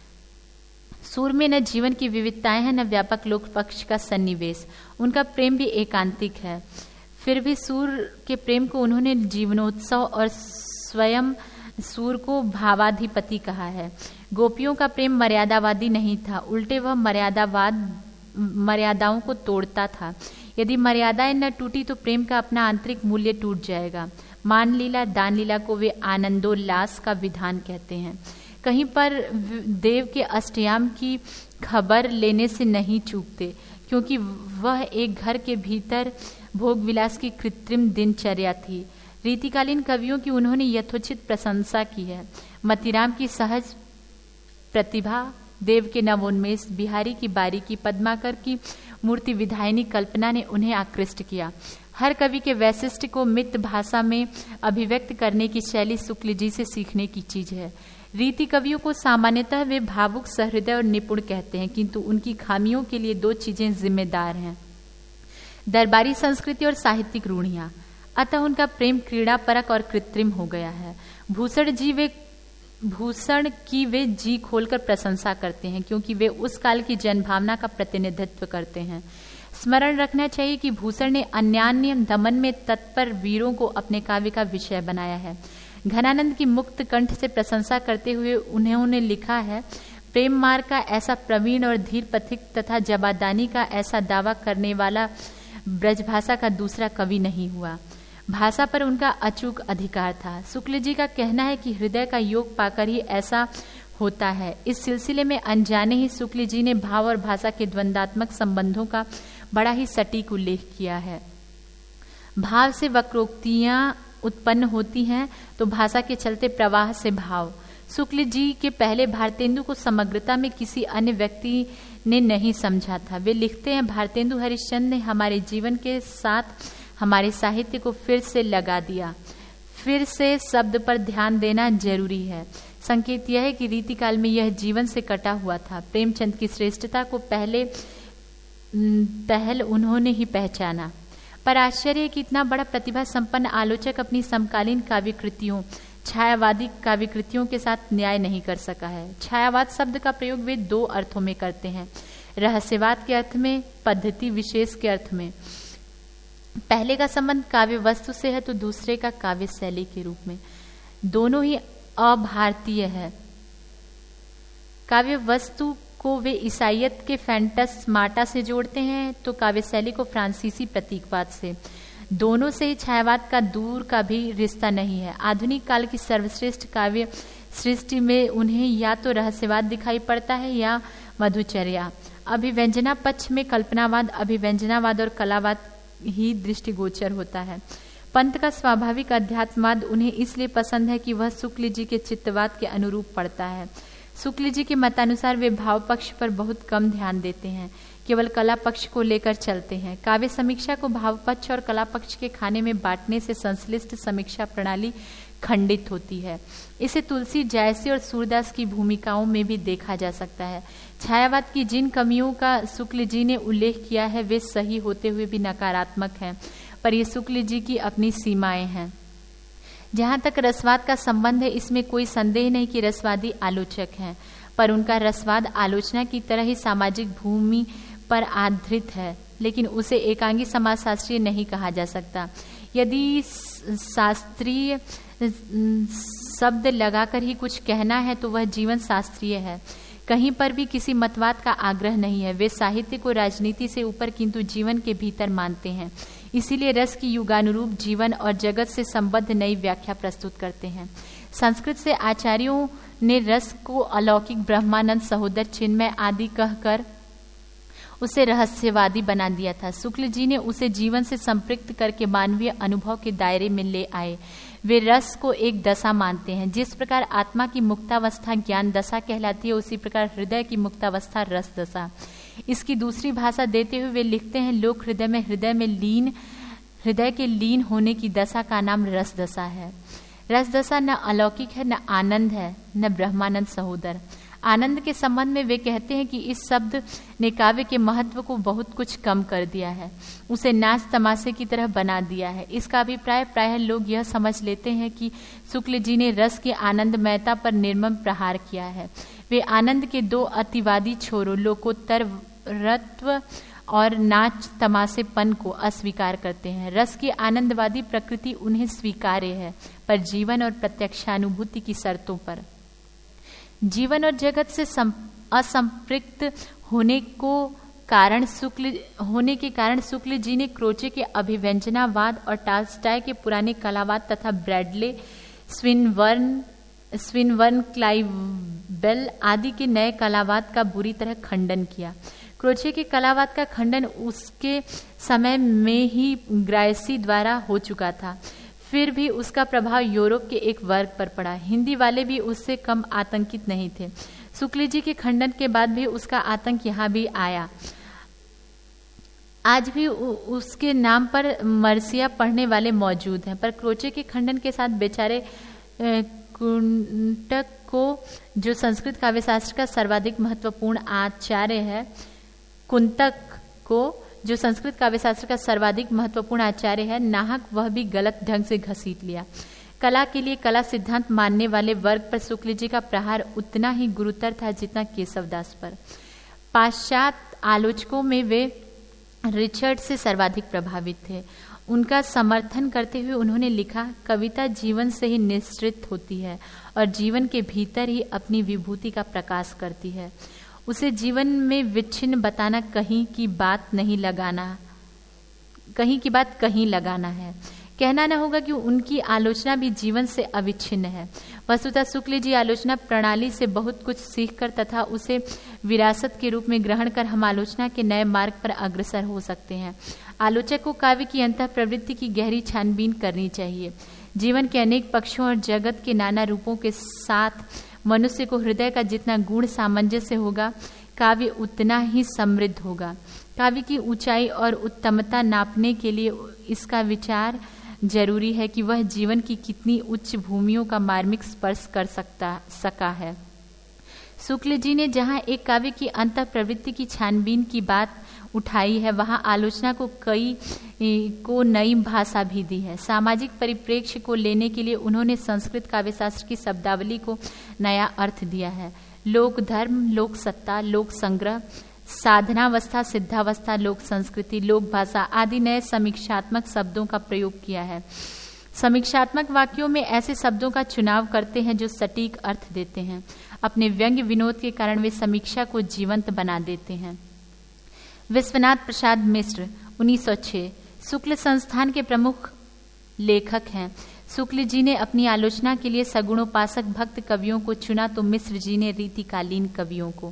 सूर में न जीवन की विविधताएं हैं, न व्यापक लोक पक्ष का सन्निवेश। उनका प्रेम भी एकांतिक है। फिर भी सूर के प्रेम को उन्होंने जीवनोत्सव और स्वयं सूर को भावाधिपति कहा है। गोपियों का प्रेम मर्यादावादी नहीं था, उल्टे वह मर्यादाओं को तोड़ता था। यदि मर्यादाएं न टूटी तो प्रेम का अपना आंतरिक मूल्य टूट जाएगा। मान लीला, दान लीला को वे आनंदोल्लास का विधान कहते हैं। कहीं पर देव के अष्टयाम की खबर लेने से नहीं चूकते, क्योंकि वह एक घर के भीतर भोग विलास की कृत्रिम दिनचर्या थी। रीतिकालीन कवियों की उन्होंने यथोचित प्रशंसा की है। मतीराम की सहज प्रतिभा, देव के नवोन्मेष, बिहारी की बारीकी, पद्माकर की मूर्ति विधायनी कल्पना ने उन्हें आकृष्ट किया। हर कवि के वैशिष्ट्य को मित भाषा में अभिव्यक्त करने की शैली शुक्ल जी से सीखने की चीज है। रीति कवियों को सामान्यतः वे भावुक, सहृदय और निपुण कहते हैं, किंतु उनकी खामियों के लिए दो चीजें जिम्मेदार हैं: दरबारी संस्कृति और साहित्यिक रूढ़ियां। अतः उनका प्रेम क्रीड़ा परक और कृत्रिम हो गया है। भूषण की वे जी खोलकर प्रशंसा करते हैं, क्योंकि वे उस काल की जनभावना का प्रतिनिधित्व करते हैं। स्मरण रखना चाहिए कि भूषण ने अन्यान्य दमन में तत्पर वीरों को अपने काव्य का विषय बनाया है। घनानंद की मुक्त कंठ से प्रशंसा करते हुए उन्होंने लिखा है, प्रेम मार्ग का ऐसा प्रवीण और धीर पथिक तथा जबादानी का ऐसा दावा करने वाला ब्रजभाषा का दूसरा कवि नहीं हुआ। भाषा पर उनका अचूक अधिकार था। शुक्ल जी का कहना है कि हृदय का योग पाकर ही ऐसा होता है। इस सिलसिले में अनजाने ही शुक्ल जी ने भाव और भाषा के द्वंद्वात्मक संबंधों का बड़ा ही सटीक उल्लेख किया है। भाव से वक्रोक्तियां उत्पन्न होती हैं तो भाषा के चलते प्रवाह से भाव। शुक्ल जी के पहले भारतेंदु को समग्रता में किसी अन्य व्यक्ति ने नहीं समझा था। वे लिखते हैं, भारतेंदु हरिश्चंद्र ने हमारे जीवन के साथ हमारे साहित्य को फिर से लगा दिया। फिर से शब्द पर ध्यान देना जरूरी है। संकेत यह है कि रीतिकाल में यह जीवन से कटा हुआ था। प्रेमचंद की श्रेष्ठता को पहल उन्होंने ही पहचाना। पर आश्चर्य कि इतना बड़ा प्रतिभा संपन्न आलोचक अपनी समकालीन काव्य कृतियों, छायावादी काव्य कृतियों के साथ न्याय नहीं कर सका है। छायावाद शब्द का प्रयोग वे दो अर्थों में करते हैं, रहस्यवाद के अर्थ में, पद्धति विशेष के अर्थ में। पहले का संबंध काव्य वस्तु से है तो दूसरे का काव्य शैली के रूप में। दोनों ही अभारतीय है। काव्य वस्तु को वे ईसाइयत के फैंटस मार्टा से जोड़ते हैं तो काव्य शैली को फ्रांसीसी प्रतीकवाद से। दोनों से ही छायावाद का दूर का भी रिश्ता नहीं है। आधुनिक काल की सर्वश्रेष्ठ काव्य सृष्टि में उन्हें या तो रहस्यवाद दिखाई पड़ता है या मधुचर्या। अभिव्यंजना पक्ष में कल्पनावाद, अभिव्यंजनावाद और कलावाद ही दृष्टिगोचर होता है। पंत का स्वाभाविक अध्यात्मवाद उन्हें इसलिए पसंद है कि वह शुक्ल जी के चित्तवाद के अनुरूप पड़ता है। शुक्ल जी के मतानुसार वे भाव पक्ष पर बहुत कम ध्यान देते हैं, केवल कला पक्ष को लेकर चलते हैं। काव्य समीक्षा को भाव पक्ष और कला पक्ष के खाने में बांटने से संश्लिष्ट समीक्षा प्रणाली खंडित होती है। इसे तुलसी, जायसी और सूरदास की भूमिकाओं में भी देखा जा सकता है। छायावाद की जिन कमियों का शुक्ल जी ने उल्लेख किया है वे सही होते हुए भी नकारात्मक हैं, पर ये शुक्ल जी की अपनी सीमाएं हैं। जहां तक रसवाद का संबंध है, इसमें कोई संदेह नहीं कि रसवादी आलोचक हैं, पर उनका रसवाद आलोचना की तरह ही सामाजिक भूमि पर आधारित है, लेकिन उसे एकांगी समाजशास्त्रीय नहीं कहा जा सकता। यदि शास्त्रीय शब्द लगाकर ही कुछ कहना है तो वह जीवन शास्त्रीय है। कहीं पर भी किसी मतवाद का आग्रह नहीं है। वे साहित्य को राजनीति से ऊपर किंतु जीवन के भीतर मानते हैं। इसीलिए रस की युगानुरूप जीवन और जगत से संबद्ध नई व्याख्या प्रस्तुत करते हैं। संस्कृत से आचार्यों ने रस को अलौकिक, ब्रह्मानंद, सहोदर, चिन्मय आदि कहकर उसे रहस्यवादी बना दिया था। शुक्ल जी ने उसे जीवन से संपृक्त करके मानवीय अनुभव के दायरे में ले आए। वे रस को एक दशा मानते हैं। जिस प्रकार आत्मा की मुक्तावस्था ज्ञान दशा कहलाती है, उसी प्रकार हृदय की मुक्तावस्था रस दशा। इसकी दूसरी भाषा देते हुए वे लिखते हैं, लोक हृदय के लीन होने की दशा का नाम रस दशा है। रस दशा न अलौकिक है, न आनंद है, न ब्रह्मानंद सहोदर। आनंद के संबंध में वे कहते हैं कि इस शब्द ने काव्य के महत्व को बहुत कुछ कम कर दिया है, उसे नाच तमाशे की तरह बना दिया है। इसका अभिप्राय प्रायः लोग यह समझ लेते हैं कि शुक्ल जी ने रस की आनंदमयता पर निर्मम प्रहार किया है। वे आनंद के दो अतिवादी छोरों, लोकोत्तरत्व और नाच तमाशेपन को अस्वीकार करते हैं। रस की आनंदवादी प्रकृति उन्हें स्वीकार्य है, पर जीवन और प्रत्यक्षानुभूति की शर्तों पर। जीवन और जगत से असंपृक्त होने के कारण शुक्ल जी ने क्रोचे के अभिव्यंजनावाद और टॉल्स्टॉय के पुराने कलावाद तथा ब्रैडले, स्विनबर्न, क्लाइवेल आदि के नए कलावाद का बुरी तरह खंडन किया। क्रोचे के कलावाद का खंडन उसके समय में ही ग्रायसी द्वारा हो चुका था, फिर भी उसका प्रभाव यूरोप के एक वर्ग पर पड़ा। हिंदी वाले भी उससे कम आतंकित नहीं थे। शुक्ल जी के खंडन के बाद भी उसका आतंक यहाँ भी आया। आज भी उसके नाम पर मरसिया पढ़ने वाले मौजूद हैं, पर क्रोचे के खंडन के साथ बेचारे कुंतक को, जो संस्कृत काव्यशास्त्र का सर्वाधिक महत्वपूर्ण आचार्य है, नाहक वह भी गलत ढंग से घसीट लिया। कला के लिए कला सिद्धांत मानने वाले वर्ग पर शुक्ल जी का प्रहार उतना ही गुरुतर था जितना केशवदास पर। पाश्चात्य आलोचकों में वे रिचर्ड से सर्वाधिक प्रभावित थे। उनका समर्थन करते हुए उन्होंने लिखा, कविता जीवन से ही निश्चित होती है और जीवन के भीतर ही अपनी विभूति का प्रकाश करती है। उसे जीवन में विच्छिन्न बताना कहीं की बात कहीं लगाना है। कहना न होगा कि उनकी आलोचना भी जीवन से अविच्छिन्न है। वस्तुतः शुक्ल जी आलोचना प्रणाली से बहुत कुछ सीखकर तथा उसे विरासत के रूप में ग्रहण कर हम आलोचना के नए मार्ग पर अग्रसर हो सकते हैं। आलोचक को काव्य की अंतः प्रवृत्ति की गहरी छानबीन करनी चाहिए। जीवन के अनेक पक्षों और जगत के नाना रूपों के साथ मनुष्य को हृदय का जितना गूढ़ सामंजस्य होगा, काव्य उतना ही समृद्ध होगा। काव्य की ऊंचाई और उत्तमता नापने के लिए इसका विचार जरूरी है कि वह जीवन की कितनी उच्च भूमियों का मार्मिक स्पर्श कर सका है। शुक्ल जी ने जहाँ एक काव्य की अंतः प्रवृत्ति की छानबीन की बात उठाई है, वहाँ आलोचना को नई भाषा भी दी है। सामाजिक परिप्रेक्ष्य को लेने के लिए उन्होंने संस्कृत काव्यशास्त्र की शब्दावली को नया अर्थ दिया है। लोक धर्म, लोक सत्ता, लोक संग्रह, साधनावस्था, सिद्धावस्था, लोक संस्कृति, लोक भाषा आदि नए समीक्षात्मक शब्दों का प्रयोग किया है। समीक्षात्मक वाक्यों में ऐसे शब्दों का चुनाव करते हैं जो सटीक अर्थ देते हैं। अपने व्यंग्य विनोद के कारण वे समीक्षा को जीवंत बना देते हैं। विश्वनाथ प्रसाद मिश्र 1906 शुक्ल संस्थान के प्रमुख लेखक हैं। शुक्ल जी ने अपनी आलोचना के लिए सगुणोपासक भक्त कवियों को चुना तो मिश्र जी ने रीतिकालीन कवियों को।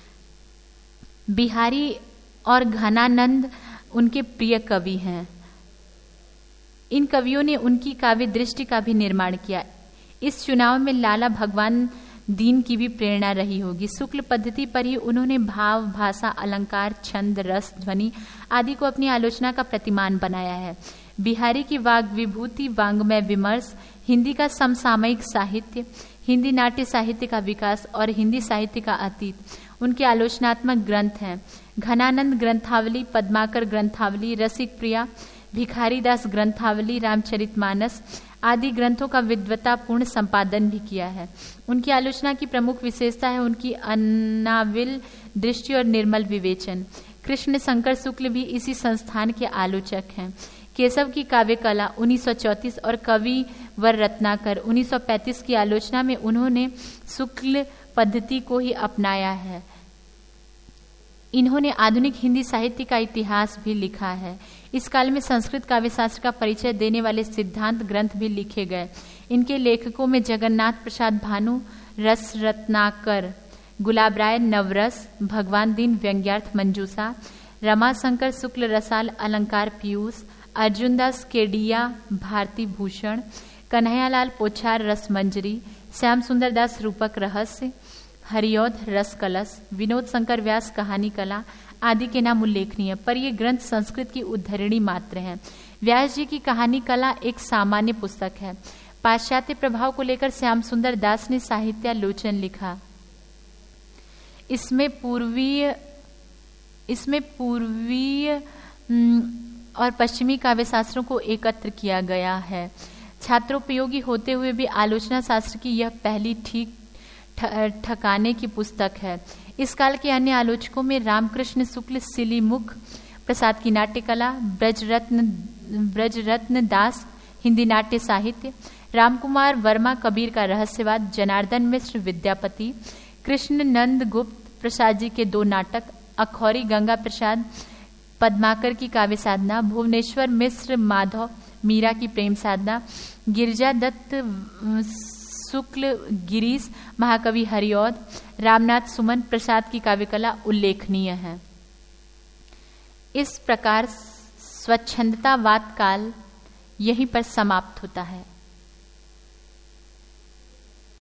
बिहारी और घनानंद उनके प्रिय कवि हैं। इन कवियों ने उनकी काव्य दृष्टि का भी निर्माण किया। इस चुनाव में लाला भगवान दीन की भी प्रेरणा रही होगी। शुक्ल पद्धति पर ही उन्होंने भाव, भाषा, अलंकार, छंद, रस, ध्वनि आदि को अपनी आलोचना का प्रतिमान बनाया है। बिहारी की वाग विभूति, वांग्मय विमर्श, हिंदी का समसामयिक साहित्य, हिंदी नाट्य साहित्य का विकास और हिंदी साहित्य का अतीत उनके आलोचनात्मक ग्रंथ हैं। घनानंद ग्रंथावली, पद्माकर ग्रंथावली, रसिक प्रिया, भिखारीदास ग्रंथावली, रामचरितमानस आदि ग्रंथों का विद्वतापूर्ण संपादन भी किया है। उनकी आलोचना की प्रमुख विशेषता है उनकी अनाविल दृष्टि और निर्मल विवेचन। कृष्ण शंकर शुक्ल भी इसी संस्थान के आलोचक हैं। केशव की काव्य कला 1934 और कवि वर रत्नाकर 1935 की आलोचना में उन्होंने शुक्ल पद्धति को ही अपनाया है। इन्होंने आधुनिक हिंदी साहित्य का इतिहास भी लिखा है। इस काल में संस्कृत काव्यशास्त्र का परिचय देने वाले सिद्धांत ग्रंथ भी लिखे गए। इनके लेखकों में जगन्नाथ प्रसाद भानु, रस रत्नाकर, गुलाब राय नवरस, भगवान दीन व्यंग्यार्थ मंजूषा, रमाशंकर शुक्ल रसाल अलंकार पीयूष, अर्जुनदास केडिया भारती भूषण, कन्हैयालाल पोछार रस मंजरी, श्याम सुंदर दास रूपक रहस्य, हरिऔध रस कलश, विनोद शंकर व्यास कहानी कला आदि के नाम उल्लेखनीय, पर ये ग्रंथ संस्कृत की उद्धरणी मात्र हैं। व्यास जी की कहानी कला एक सामान्य पुस्तक है। पाश्चात्य प्रभाव को लेकर श्याम सुंदर दास ने साहित्यालोचन लिखा। इसमें पूर्वीय और पश्चिमी काव्यशास्त्रों को एकत्र किया गया है। छात्रोपयोगी होते हुए भी आलोचना शास्त्र की यह पहली ठीक ठकाने की पुस्तक है। इस काल के अन्य आलोचकों में रामकृष्ण शुक्ल, सिलीमुख प्रसाद की नाट्यकला, ब्रजरत्न दास हिंदी नाट्य साहित्य, रामकुमार वर्मा कबीर का रहस्यवाद, जनार्दन मिश्र विद्यापति, कृष्ण नंद गुप्त प्रसाद जी के 2 नाटक, अखौरी गंगा प्रसाद पद्माकर की काव्य साधना, भुवनेश्वर मिश्र माधव मीरा की प्रेम साधना, गिरिजा दत्त शुक्ल गिरीश महाकवि हरिऔध, रामनाथ सुमन प्रसाद की काव्यकला उल्लेखनीय है। इस प्रकार स्वच्छंदतावाद काल यहीं पर समाप्त होता है।